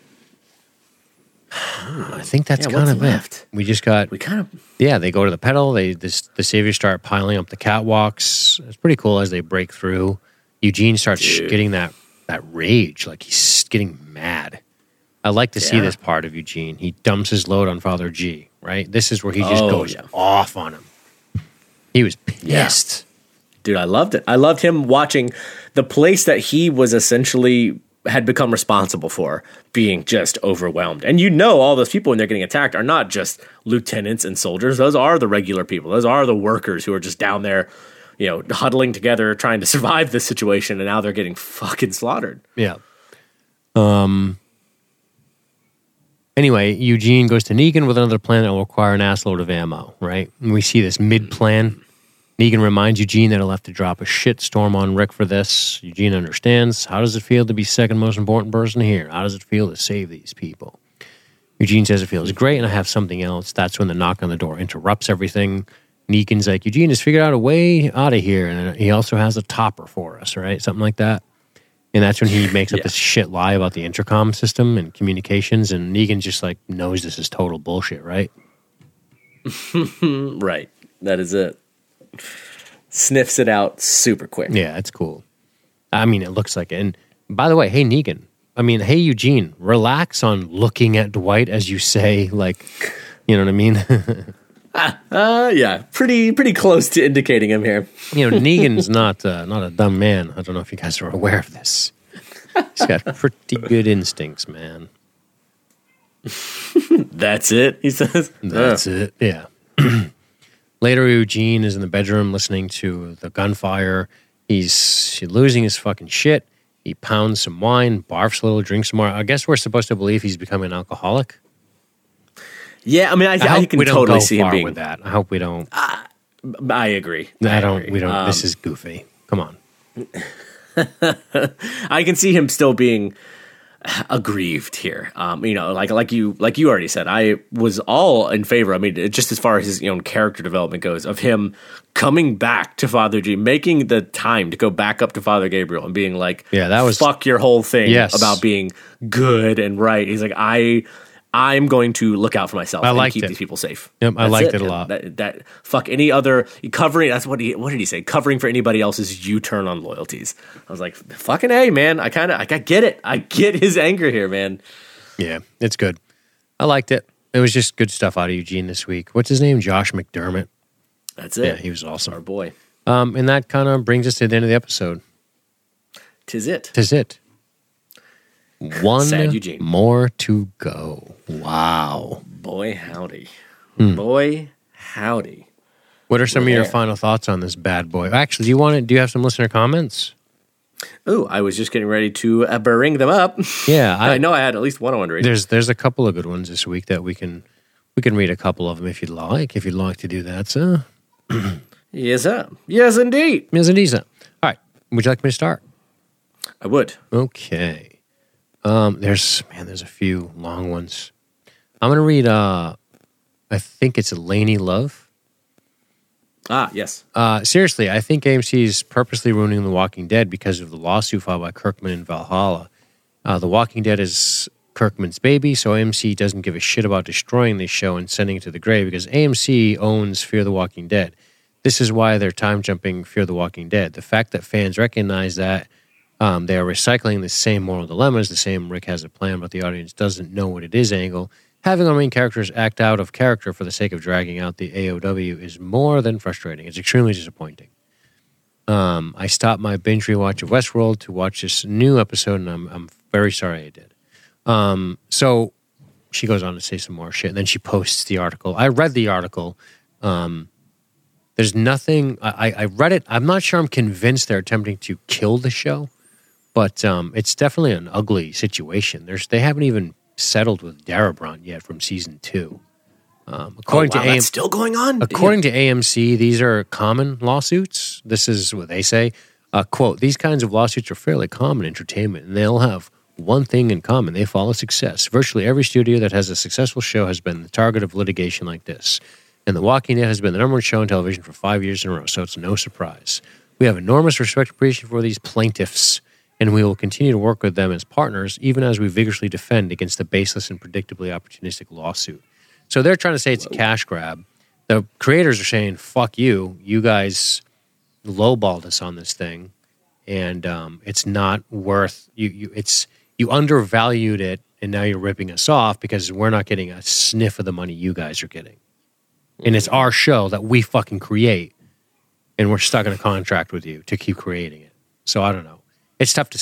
I think that's Yeah, kind what's of left? it. We just got, We kind of... yeah, they go to the pedal. They this, the Saviors start piling up the catwalks. It's pretty cool as they break through. Eugene starts Dude. getting that that rage, like he's getting mad. I like to see Yeah. this part of Eugene. He dumps his load on Father G, right? This is where he just Oh, goes yeah. off on him. He was pissed. Dude, I loved it. I loved him watching the place that he was essentially had become responsible for being just overwhelmed. And you know all those people when they're getting attacked are not just lieutenants and soldiers. Those are the regular people. Those are the workers who are just down there, you know, huddling together, trying to survive this situation, and now they're getting fucking slaughtered. Yeah. Um. Anyway, Eugene goes to Negan with another plan that will require an assload of ammo, right? And we see this mid-plan. Negan reminds Eugene that he'll have to drop a shitstorm on Rick for this. Eugene understands. How does it feel to be second most important person here? How does it feel to save these people? Eugene says it feels great, and I have something else. That's when the knock on the door interrupts everything. Negan's like, Eugene has figured out a way out of here, and he also has a topper for us, right? Something like that. And that's when he makes up yeah. this shit lie about the intercom system and communications, and Negan just like knows this is total bullshit, right? Right. That is it. Sniffs it out super quick. Yeah, it's cool. I mean, it looks like it. And by the way, hey, Negan. I mean, hey, Eugene, relax on looking at Dwight as you say, like, you know what I mean? uh, yeah, pretty pretty close to indicating him here. You know, Negan's not uh, not a dumb man. I don't know if you guys are aware of this. He's got pretty good instincts, man. That's it, he says. That's it, yeah. Later, Eugene is in the bedroom listening to the gunfire. He's losing his fucking shit. He pounds some wine, barfs a little, drinks some more. I guess we're supposed to believe he's becoming an alcoholic. Yeah, I mean, I, I, I can we don't totally go see far him being. with that. I hope we don't. Uh, I agree. I, I don't. agree. We don't. Um, this is goofy. Come on. I can see him still being aggrieved here. Um, you know, like like you like you already said, I was all in favor. I mean, just as far as his own character development goes, of him coming back to Father G, making the time to go back up to Father Gabriel and being like, yeah, that was fuck your whole thing yes. about being good and right. He's like, I. I'm going to look out for myself I and keep it. these people safe. Yep, I That's liked it, it a lot. That, that fuck any other covering. That's what he. What did he say? Covering for anybody else's U-turn on loyalties. I was like, fucking A, man. I kind of, I get it. I get his anger here, man. Yeah, it's good. I liked it. It was just good stuff out of Eugene this week. What's his name? Josh McDermott. That's it. Yeah, he was awesome. Our boy. Um, and that kind of brings us to the end of the episode. Tis it. Tis it. One Sad Eugene. more to go. Wow. Boy, howdy. Hmm. Boy, howdy. What are some We're of your there. final thoughts on this bad boy? Actually, do you want to? Do you have some listener comments? Ooh, I was just getting ready to uh, bring them up. Yeah, I, I know I had at least one I wanted to read. There's there's a couple of good ones this week that we can we can read a couple of them if you'd like. If you'd like to do that, so Yes, sir. Yes, indeed. Miz Anisa. All right, would you like me to start? I would. Okay. Um, there's man, there's a few long ones. I'm gonna read. Uh, I think it's Lainey Love. Ah, yes. Uh, seriously, I think A M C is purposely ruining The Walking Dead because of the lawsuit filed by Kirkman and Valhalla. Uh, the Walking Dead is Kirkman's baby, so A M C doesn't give a shit about destroying this show and sending it to the grave because A M C owns Fear the Walking Dead. This is why they're time jumping Fear the Walking Dead. The fact that fans recognize that um, they are recycling the same moral dilemmas, the same Rick has a plan, but the audience doesn't know what it is angle. Having our main characters act out of character for the sake of dragging out the A O W is more than frustrating. It's extremely disappointing. Um, I stopped my binge rewatch of Westworld to watch this new episode, and I'm, I'm very sorry I did. Um, so she goes on to say some more shit, and then she posts the article. I read the article. Um, there's nothing... I, I read it. I'm not sure I'm convinced they're attempting to kill the show, but um, it's definitely an ugly situation. There's They haven't even settled with Darabont yet from season two. Um, according oh, wow, to A M- that's still going on? According to A M C, these are common lawsuits. This is what they say. Uh, quote, these kinds of lawsuits are fairly common in entertainment, and they'll have one thing in common. They follow success. Virtually every studio that has a successful show has been the target of litigation like this. And The Walking Dead has been the number one show on television for five years in a row, so it's no surprise. We have enormous respect and appreciation for these plaintiffs, and we will continue to work with them as partners, even as we vigorously defend against the baseless and predictably opportunistic lawsuit. So they're trying to say it's a cash grab. The creators are saying, fuck you. You guys lowballed us on this thing, and um, it's not worth... You, you, it's you undervalued it, and now you're ripping us off because we're not getting a sniff of the money you guys are getting. And it's our show that we fucking create, and we're stuck in a contract with you to keep creating it. So I don't know. It's tough to say.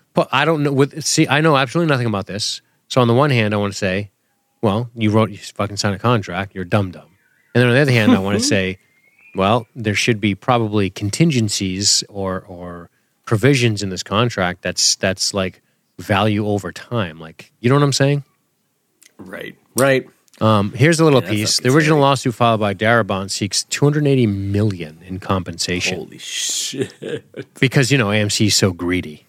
But I don't know. With see, I know absolutely nothing about this. So on the one hand, I want to say, well, you wrote, you fucking signed a contract. You're dumb dumb. And then on the other hand, I want to say, well, there should be probably contingencies or or provisions in this contract that's that's like value over time. Like, you know what I'm saying? Right. Right. Um, here's a little Yeah, piece. fucking The original scary. lawsuit filed by Darabont seeks two hundred eighty million dollars in compensation Holy shit. because, you know, A M C is so greedy.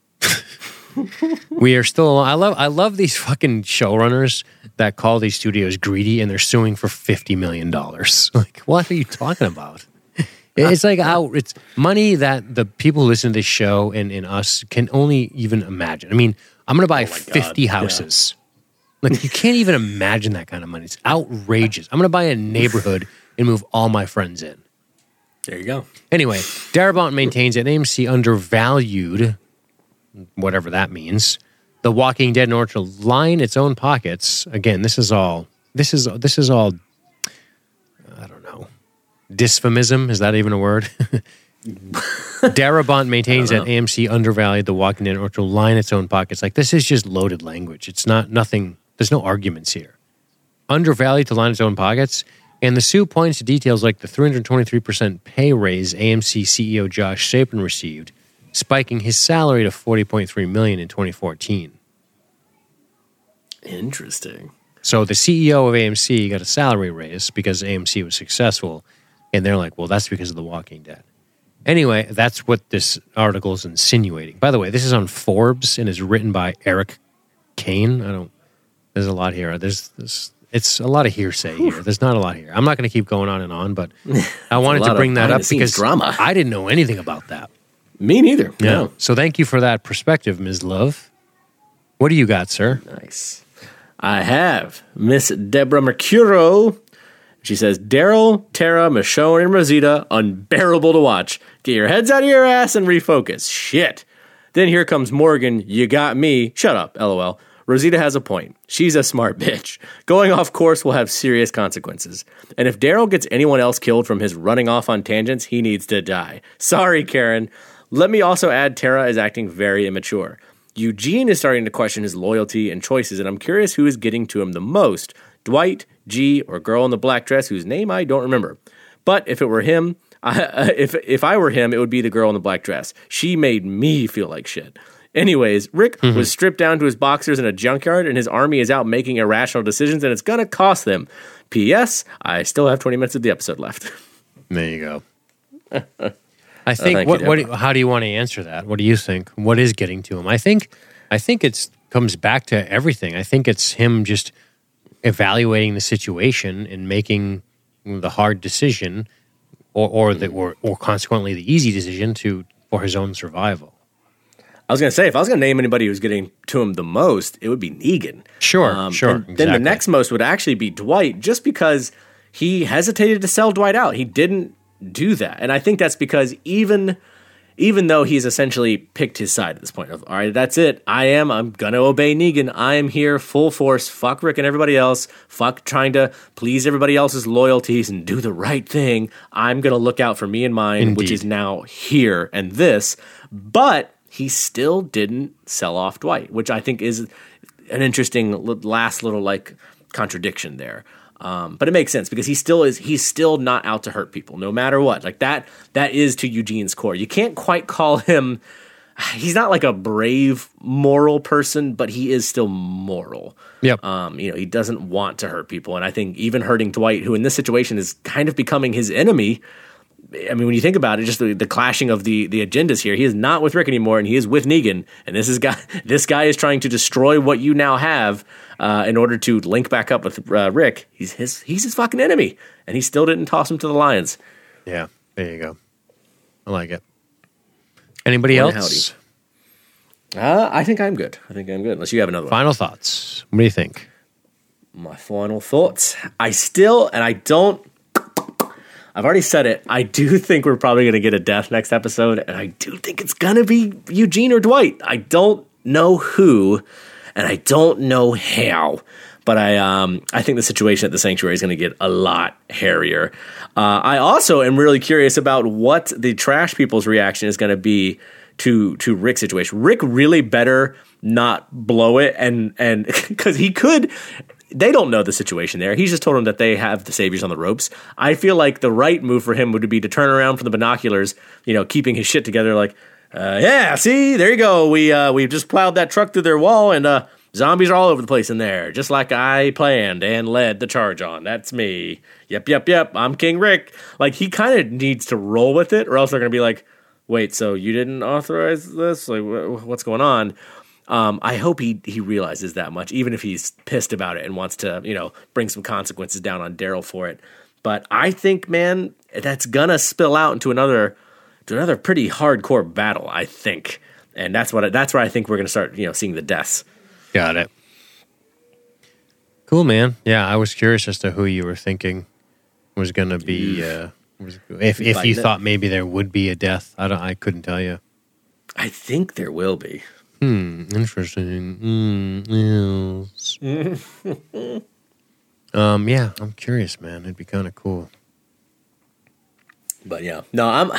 We are still. I love. I love these fucking showrunners that call these studios greedy, and they're suing for fifty million dollars. Like, what are you talking about? It's like out. It's money that the people who listen to this show and, and us can only even imagine. I mean, I'm going to buy fifty houses. Like, you can't even imagine that kind of money. It's outrageous. I'm going to buy a neighborhood and move all my friends in. There you go. Anyway, Darabont maintains that A M C undervalued, whatever that means, The Walking Dead in order to line its own pockets. Again, this is all, this is, this is all, I don't know, dysphemism. Is that even a word? Darabont maintains that A M C undervalued The Walking Dead in order to line its own pockets. Like, this is just loaded language. It's not, nothing, there's no arguments here. Undervalued to line its own pockets. And the suit points to details like the three hundred twenty-three percent pay raise A M C C E O Josh Sapan received, spiking his salary to forty point three million dollars in twenty fourteen. Interesting. So the C E O of A M C got a salary raise because A M C was successful, and they're like, well, that's because of The Walking Dead. Anyway, that's what this article is insinuating. By the way, this is on Forbes and is written by Eric Kane. I don't, there's a lot here. There's, there's it's a lot of hearsay here. There's not a lot here. I'm not going to keep going on and on, but I wanted to bring that up because drama. I didn't know anything about that. Me neither. Yeah. No. So thank you for that perspective, Miz Love. What do you got, sir? Nice. I have Miss Deborah Mercuro. She says, Daryl, Tara, Michonne, and Rosita, unbearable to watch. Get your heads out of your ass and refocus. Shit. Then here comes Morgan. You got me. Shut up, LOL. Rosita has a point. She's a smart bitch. Going off course will have serious consequences. And if Daryl gets anyone else killed from his running off on tangents, he needs to die. Sorry, Karen. Let me also add Tara is acting very immature. Eugene is starting to question his loyalty and choices, and I'm curious who is getting to him the most. Dwight, G, or girl in the black dress whose name I don't remember. But if it were him, I, uh, if if I were him, it would be the girl in the black dress. She made me feel like shit. Anyways, Rick mm-hmm. was stripped down to his boxers in a junkyard, and his army is out making irrational decisions, and it's going to cost them. P S. I still have twenty minutes of the episode left. There you go. I think. Oh, what? You, what? How do you want to answer that? What do you think? What is getting to him? I think. I think it's comes back to everything. I think it's him just evaluating the situation and making the hard decision, or or the or, or consequently the easy decision to for his own survival. I was going to say, if I was going to name anybody who's getting to him the most, it would be Negan. Sure, um, sure. And exactly. Then the next most would actually be Dwight, just because he hesitated to sell Dwight out. He didn't do that. And I think that's because even even though he's essentially picked his side at this point of, all right, that's it. I am. I'm going to obey Negan. I am here full force. Fuck Rick and everybody else. Fuck trying to please everybody else's loyalties and do the right thing. I'm going to look out for me and mine, Indeed. which is now here and this. But he still didn't sell off Dwight, which I think is an interesting last little like contradiction there. Um, but it makes sense because he still is, he's still not out to hurt people no matter what. Like that, that is to Eugene's core. You can't quite call him, he's not like a brave moral person, but he is still moral. Yep. Um, you know, he doesn't want to hurt people. And I think even hurting Dwight, who in this situation is kind of becoming his enemy, I mean, when you think about it, just the, the clashing of the, the agendas here, he is not with Rick anymore, and he is with Negan. And this is guy, this guy is trying to destroy what you now have uh, in order to link back up with uh, Rick. He's his he's his fucking enemy, and he still didn't toss him to the lions. Yeah, there you go. I like it. Anybody Morning, else? Uh, I think I'm good. I think I'm good. Unless you have another one. Final thoughts. What do you think? My final thoughts. I still, and I don't. I've already said it. I do think we're probably going to get a death next episode, and I do think it's going to be Eugene or Dwight. I don't know who, and I don't know how, but I um I think the situation at the Sanctuary is going to get a lot hairier. Uh, I also am really curious about what the trash people's reaction is going to be to to Rick's situation. Rick really better not blow it, and and because he could. They don't know the situation there. He's just told them that they have the Saviors on the ropes. I feel like the right move for him would be to turn around from the binoculars, you know, keeping his shit together like, uh, yeah, see, there you go. We uh, we just plowed that truck through their wall, and uh, zombies are all over the place in there, just like I planned and led the charge on. That's me. Yep, yep, yep. I'm King Rick. Like, he kind of needs to roll with it, or else they're going to be like, wait, so you didn't authorize this? Like, wh- what's going on? Um, I hope he he realizes that much, even if he's pissed about it and wants to, you know, bring some consequences down on Daryl for it. But I think, man, that's gonna spill out into another to another pretty hardcore battle, I think, and that's what that's where I think we're gonna start, you know, seeing the deaths. Got it. Cool, man. Yeah, I was curious as to who you were thinking was gonna be. Uh, was, if if you thought maybe there would be a death, I don't. I couldn't tell you. I think there will be. Hmm, interesting. Mm, yes. um, yeah, I'm curious, man. It'd be kind of cool. But yeah, no, I'm.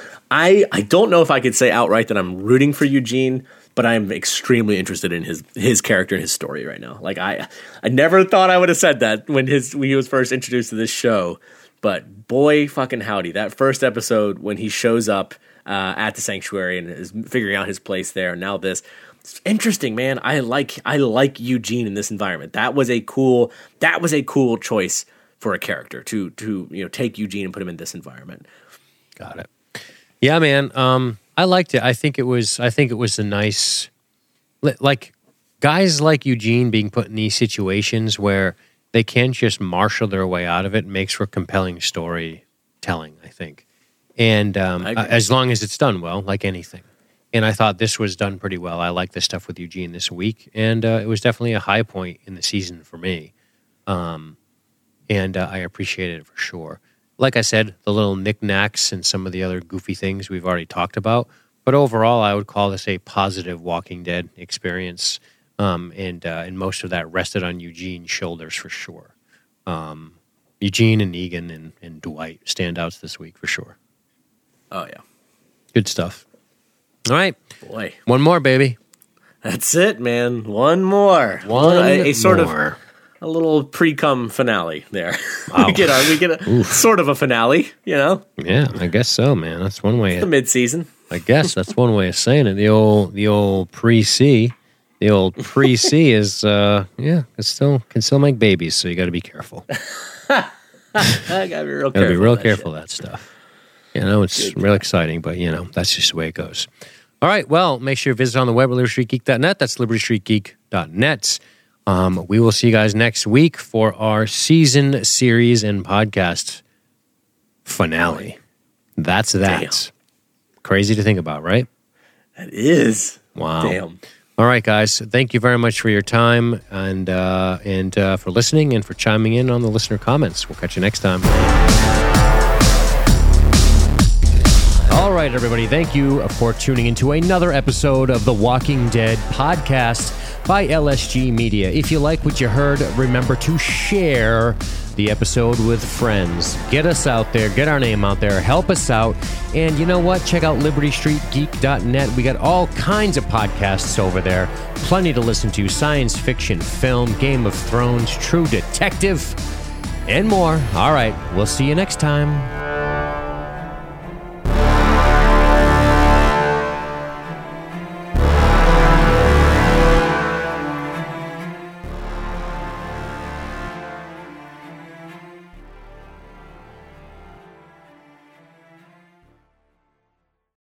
I I don't know if I could say outright that I'm rooting for Eugene, but I'm extremely interested in his his character and his story right now. Like I, I never thought I would have said that when his when he was first introduced to this show, but boy, fucking howdy, that first episode when he shows up. Uh, at the sanctuary and is figuring out his place there. And now this, it's interesting, man. I like I like Eugene in this environment. That was a cool that was a cool choice for a character to to you know take Eugene and put him in this environment. Got it. Yeah, man. Um, I liked it. I think it was. I think it was a nice, like guys like Eugene being put in these situations where they can't just marshal their way out of it makes for compelling storytelling, I think. And um, as long as it's done well, like anything. And I thought this was done pretty well. I like the stuff with Eugene this week. And uh, it was definitely a high point in the season for me. Um, and uh, I appreciated it for sure. Like I said, the little knickknacks and some of the other goofy things we've already talked about. But overall, I would call this a positive Walking Dead experience. Um, and, uh, and most of that rested on Eugene's shoulders for sure. Um, Eugene and Negan and, and Dwight standouts this week for sure. Oh, yeah. Good stuff. All right. Boy. One more, baby. That's it, man. One more. One a, a sort more. of a little pre-cum finale there. Wow. we get a, we get a Oof. sort of a finale, you know? Yeah, I guess so, man. That's one way. It's the mid-season. I guess that's one way of saying it. The old the old pre-C. The old pre-C is, uh, yeah, it still can still make babies, so you got to be careful. I got to be real gotta careful. Got to be real that careful shit. that stuff. You know, it's Good real God. exciting, but, you know, that's just the way it goes. All right, well, make sure you visit on the web at liberty street geek dot net. That's liberty street geek dot net. Um, we will see you guys next week for our season, series, and podcast finale. That's that. Damn. Crazy to think about, right? That is. Wow. Damn. All right, guys. Thank you very much for your time and uh, and uh, for listening and for chiming in on the listener comments. We'll catch you next time. All right, everybody. Thank you for tuning into another episode of the Walking Dead podcast by L S G Media. If you like what you heard, remember to share the episode with friends. Get us out there. Get our name out there. Help us out. And you know what? Check out liberty street geek dot net. We got all kinds of podcasts over there. Plenty to listen to. Science fiction, film, Game of Thrones, True Detective, and more. All right. We'll see you next time.